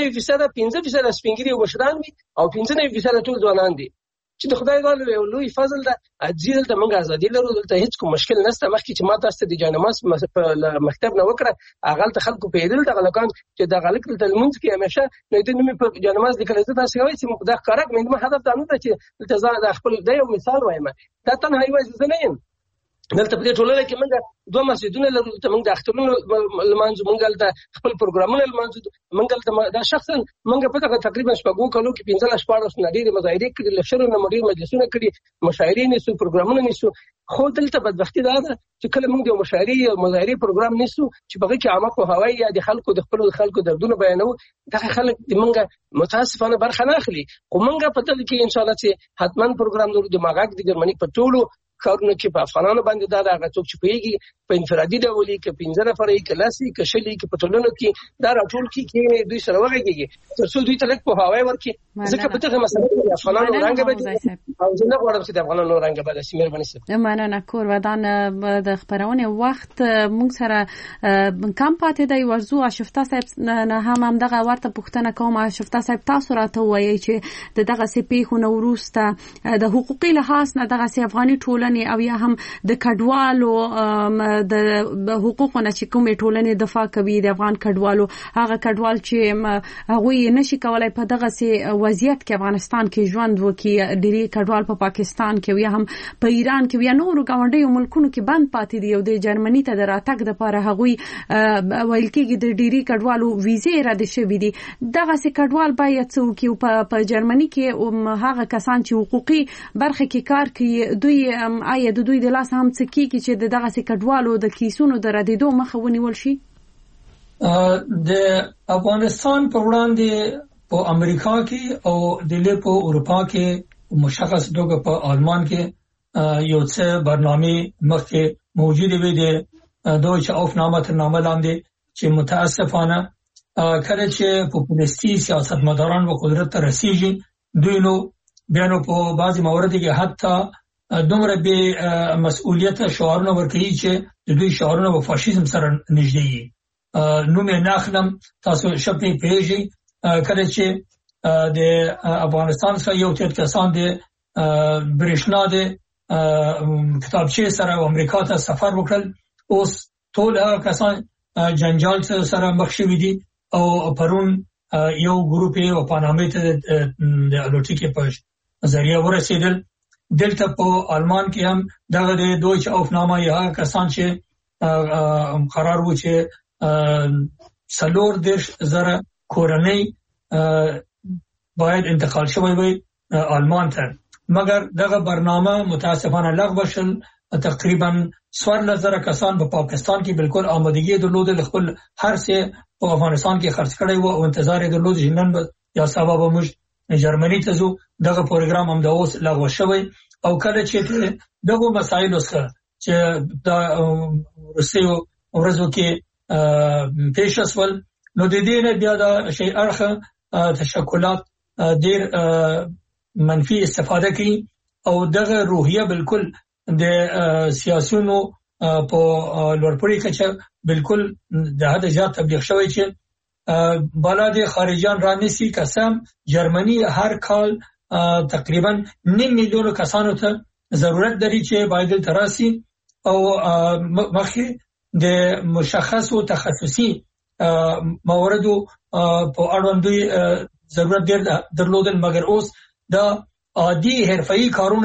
15% سپینګری او مشران وي او 15% ټول ځوانان دي چې د خدای تعالی یو لوی فضل ده اجازه ته موږ ازادي لرو دلته هیڅ کوم مشکل نشته مخکې چې ما تاسو د جانماز مکتب نه وکړه اغل ته خلکو پیدل د غلکان چې د غلک د لمونځ کې همیشه نو د نومي په جانماز لیکل زه تاسو کوي چې د کارک مې هدف دا نه ده چې التزام د خپل د یو مثال وایم دا تنه ایواز زه نه یم دلته په ټولنه کې موږ دوه مسجدونه لرو ته موږ د اخترونو لمانځو موږ د خپل پروګرامونه لمانځو موږ دا شخصا موږ په دغه تقریبا شپږو کلو کې 15 نړۍ مظاهره کړي لښرو نه مډیر مجلسونه کړي مشاعرې نسو پروګرامونه نسو خو دلته بدبختی دا ده چې کله موږ د مشاعرې او مظاهرې پروګرام نسو چې بغه کې عامه په هوایي یا د خلکو دردونه بیانو دغه خلک د موږ متاسفانه برخه نه اخلي خو موږ په دې کې ان شاء الله چې حتمان پروګرام نور د ماغاک د جرمني په ټولو کارونه کې په افغانانو باندې دا هغه څوک چې پیږي په انفرادي ډول کې 15 نفر کې کلاسي کې شلي کې په ټولنو کې دا راټول کې دوی سره وغږیږي تر څو دوی تلک په هواي ورکي ځکه په دغه مسله کې افغانانو رنګ به او زه غواړم چې د افغانانو رنګ به د سیمه باندې سره مننه کور ودان د خبرونه وخت موږ سره کم پاتې دی ورزو اشفتا صاحب نه هم دغه ورته پوښتنه کوم اشفتا صاحب تاسو راته وایي چې دغه سپی خو نو وروسته د حقوقي لحاظ نه دغه افغاني ټولنه او یا هم د کډوالو د حقوقو نه چې کومې ټولنې دفاع کوي د افغان کډوالو هغه کډوال چې هغه نشي کولای په دغه سي وضعیت کې افغانستان کې ژوند وکړي ډېری کډوال په پاکستان کې یا هم په ایران کې یا نورو ګاونډیو ملکونو کې بند پاتې دي او د جرمني ته د راتګ لپاره هغه ویل کېږي د ډېری کډوالو ویزې رد شوې دي دغه سي کډوال باید څوک په جرمني کې هغه کسان چې حقوقي برخه کې کار کوي دوی آیا د دوی د لاس هم څه کیږي چې دغه سي کډوالو د کیسونو د ردیدو مخه ونیول شي د افغانستان په وړاندې په امریکا کې او د په اروپا کې مشخص ډول په آلمان کې یو څه برنامه مخکې موجوده وي د دویچ افنامه تر نامه لاندې چې متاسفانه کله چې پوپولیستي سیاستمداران و قدرت ته رسیږي دوی نو بیانو په بعضی موارد کې حتی دومره به مسؤلیت شعارونه ورکړي چې د دوی شعارونه په فاشیزم سره نږدې دي نو مې ناخلم تاسو شپې پیږي کله چې د افغانستان سره یو تر کسان د برېښنا د کتابچې سره امریکا ته سفر وکړل اوس ټول هغه کسان جنجال سره مخ شوي دي او پرون یو ګروپ یې په پانامې ته د الوتکې په ذریعہ ورسېدل دلته په آلمان کې هم دغه د دویچ افنامه یا کسان چې قرار وو چې 4,000 کورنۍ باید انتقال شوی وي آلمان ته مګر دغه برنامه متاسفانه لغوه شول تقریبا 4,000 کسان په پاکستان کې بالکل آمادګي درلوده خپل هر څه په افغانستان کې خرڅ کړي وو او انتظار درلود چې نن یا سبا به موږ جرمني ته ځو دغه پروګرام هم د اوس لغوه شوی او کله چې دغه مسایل سره چې د روسیو ورځو کې پیشسول نو د دې نه بیا د شی ارخه تشکلات ډیر منفي استفاده کوي او دغه روحیه بالکل د سیاسيونو په لوړپوړي کې بالکل د حد زیات تبلیغ شوی چې بلاد خارجيان رانیسی قسم جرمني هر کال تقریبا 9 میلیون کسانو ته ضرورت لري چې باید تراسي او مخکې د مشخص او تخصصي مواردو په اړوند ضرورت درلودل مګر اوس د عادي حرفي کارونه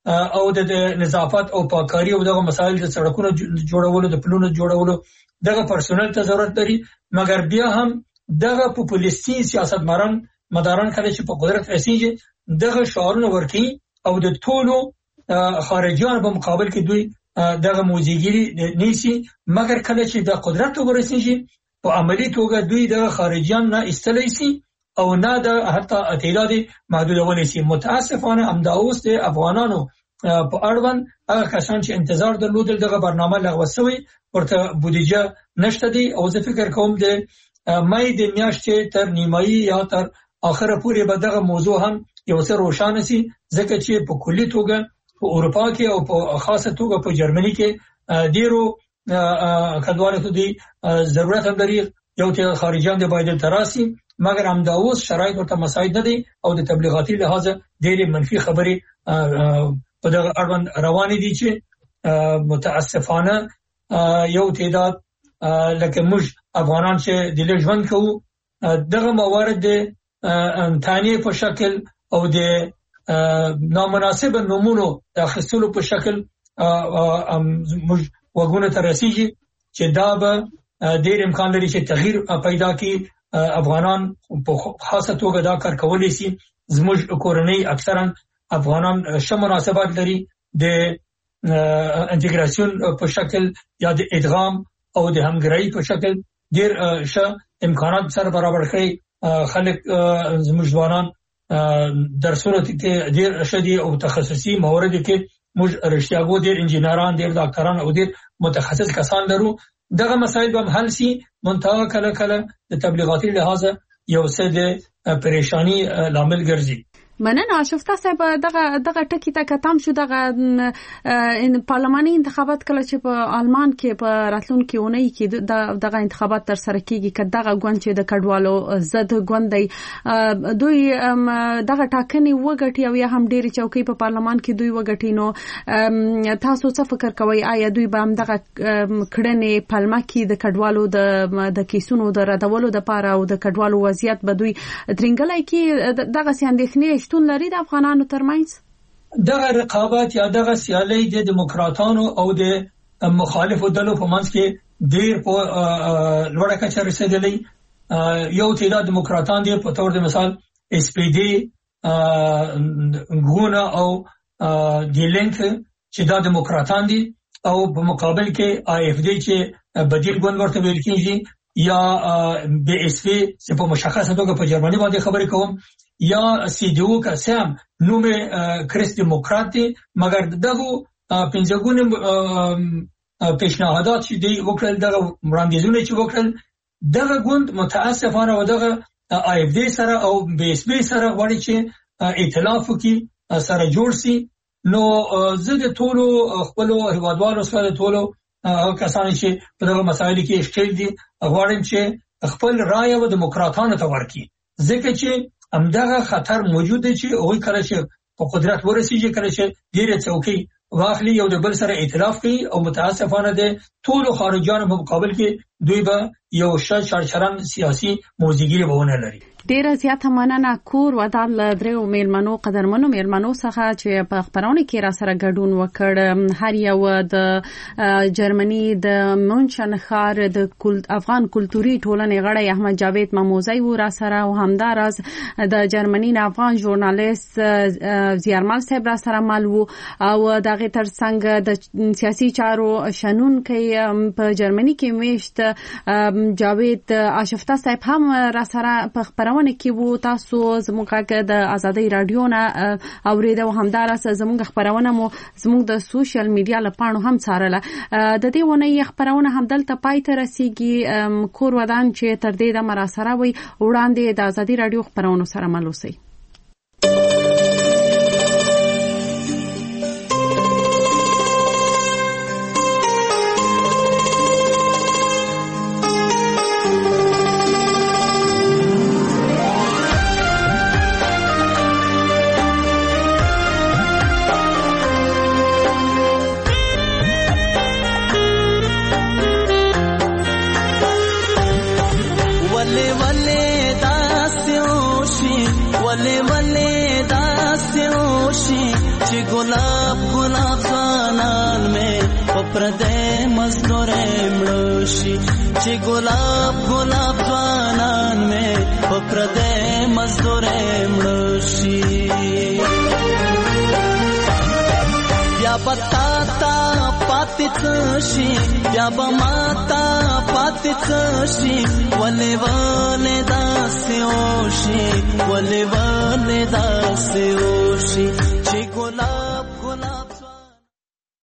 او د نظافت او پاککاری او دغه مسایل د سړکونو جوړولو د پلونو جوړولو دغه پرسونل ته ضرورت لري مګر بیا هم دغه پاپولیستي مداران کله چې په قدرت رسیږي دغه شعارونه ورکي او د ټولو خارجيان په مقابل کې دوی دغه موزیګری نیسی مګر کله چې د قدرت ورسیږي په عملی توګه دوی دغه خارجيان نه استلای شي او نه د حتی تعداد محدودول شي. متاسفانه امداوس د افغانانو په اړوند هغه کسان چې انتظار درلودل دغه برنامه لغوه شوی ورته بودیجه نشته دی او زه فکر کوم د مې د میاشتې تر نیمایي یا تر اخره پورې به دغه موضوع هم یو څه روښانه شي ځکه چې په کلی توګه په اروپا کې او په خاصه توګه په جرمني کې ډیرو کډوالو ته دی ضرورت هم لري یو ته خارجيان د باید تراسي مګر همداوس شرایط ورته مساعد نه دي او د تبلیغاتي لحاظ ډېرې منفي خبرې په دغه اړوند روانې دي چې متاسفانه یو تعداد لکه موږ افغانان چې د ژوند کوو دغه موارد د تانیه په شکل او د نامناسب نمونو د اخیستلو په شکل موږ وګونه ته رسیږي چې دا به ډېر امکان لري چې تغییر پیدا کړي. افغانان په خاصه توګه دا کار کولی شي زموږ کورنۍ اکثرا افغانان ښه مناسبات لري د انټیګراسیون په شکل یا د ادغام او د همګرایی په شکل ډېر ښه امکانات سره برابر کړي. خلک زموږ ځوانان درسونه کې ډېر ښه دي او تخصصي موارد کې موږ رښتیاګو ډېر انجینران ډېر ډاکټران او ډېر متخصص کسان لرو. دغه مسایل به حل شي منتها کله کله د تبلیغاتي لحاظ یو څه د پریشانی لامل ګرځي. مننه آشفته صاحب دغه ټکی ته کتم شو دغه پارلماني انتخابات کله چې په آلمان کې په راتلونکي اونۍ کې دغه انتخابات تر سره کیږي که دغه ګوند چې د کډوالو ضد ګوند دی دوی دغه ټاکنې وګټي او یا هم ډېری چوکۍ په پارلمان کې دوی وګټي نو تاسو څه فکر کوئ آیا دوی به هم دغه کړنې پلمه کې د کډوالو د کیسونو د ردولو لپاره او د کډوالو وضعیت به دوی ترنګلای کې دغه اندېښنې شتون لري د افغانانو ترمنځ؟ دغه رقابت یا دغه سیالي د دیموکراتانو او د مخالفو ډلو په منځ کې ډېر په لوړه کچه رسیدلی. یو تعداد دیموکراتان دي په تور د مثال اس پی ډي ګونه او دی لینک چې دا دیموکراتان دي او په مقابل کې آی اف ډي چې بدیل ګوند ورته ویل کېږي یا بی اس پی چې په مشخصه توګه په جرمني باندې خبرې کوم یا سی ډي او کسام نومه کریس دیموکرات دي مګر دغه پنځګونه پیشنهادات چې دی وکړل دغه وړاندیزونه چې وکړل دغه ګوند متاسفانه و دغه آی اف ډي سره او بی اس پی سره غواړي چې ائتلاف وکړي سره جوړ شي. نو زه د ټولو خپل هیوادوالو سره ټولو کسان چې په دغه مسایلو کې اشکال دي غواړم چې خپل رائے و دیموکراتانو ته ورکړي ځکه چې همدغه خطر موجود دی چې هغوی کله چې په قدرت ورسیږي کله چې ډېرې څوکۍ واخلي یو د بل سره ائتلاف کوي او متاسفانه د ټولو خارجيانو په مقابل کې دوی به یو شرشرن سیاسي موزیګری بهونه لري. ډیره زیاته مننه کور ودان لدرو میلمنو قدرمنو میلمنو څخه چې په خبرونه کې را سره ګډون وکړ. هر یو د جرمني د مونشن ښار د افغان کلتوري ټولنې غړی احمد جاوید مموزی و را سره او همدارز د جرمني نه افغان ژورنالیست زیارمل صاحب را سره مل وو او دغه ترڅنګ د سیاسي چارو شنون کې په جرمني کې میشت جاوید آشفته صاحب هم را سره په خبرونه کې وو. تاسو زموږ د آزادۍ رادیو نه اوریدو همدارس زموږ خبرونه مو زموږ د سوشل میډیا لپاره هم څارله. د دې ونې خبرونه هم دلته پای ته رسیږي. کور ودان چې تر دې د مراسره وي وړاندې د آزادۍ رادیو خبرونو سره مل اوسئ. پردې مزدورې مړشي چې ګلاب ګلاب ځوانان مې په پردې مزدورې مړشي بیا بتا تا پاتې څشي بیا به ماتا پاتې څشي ولې ولې داسې وشي ولې ولې داسې وشي چې ګلاب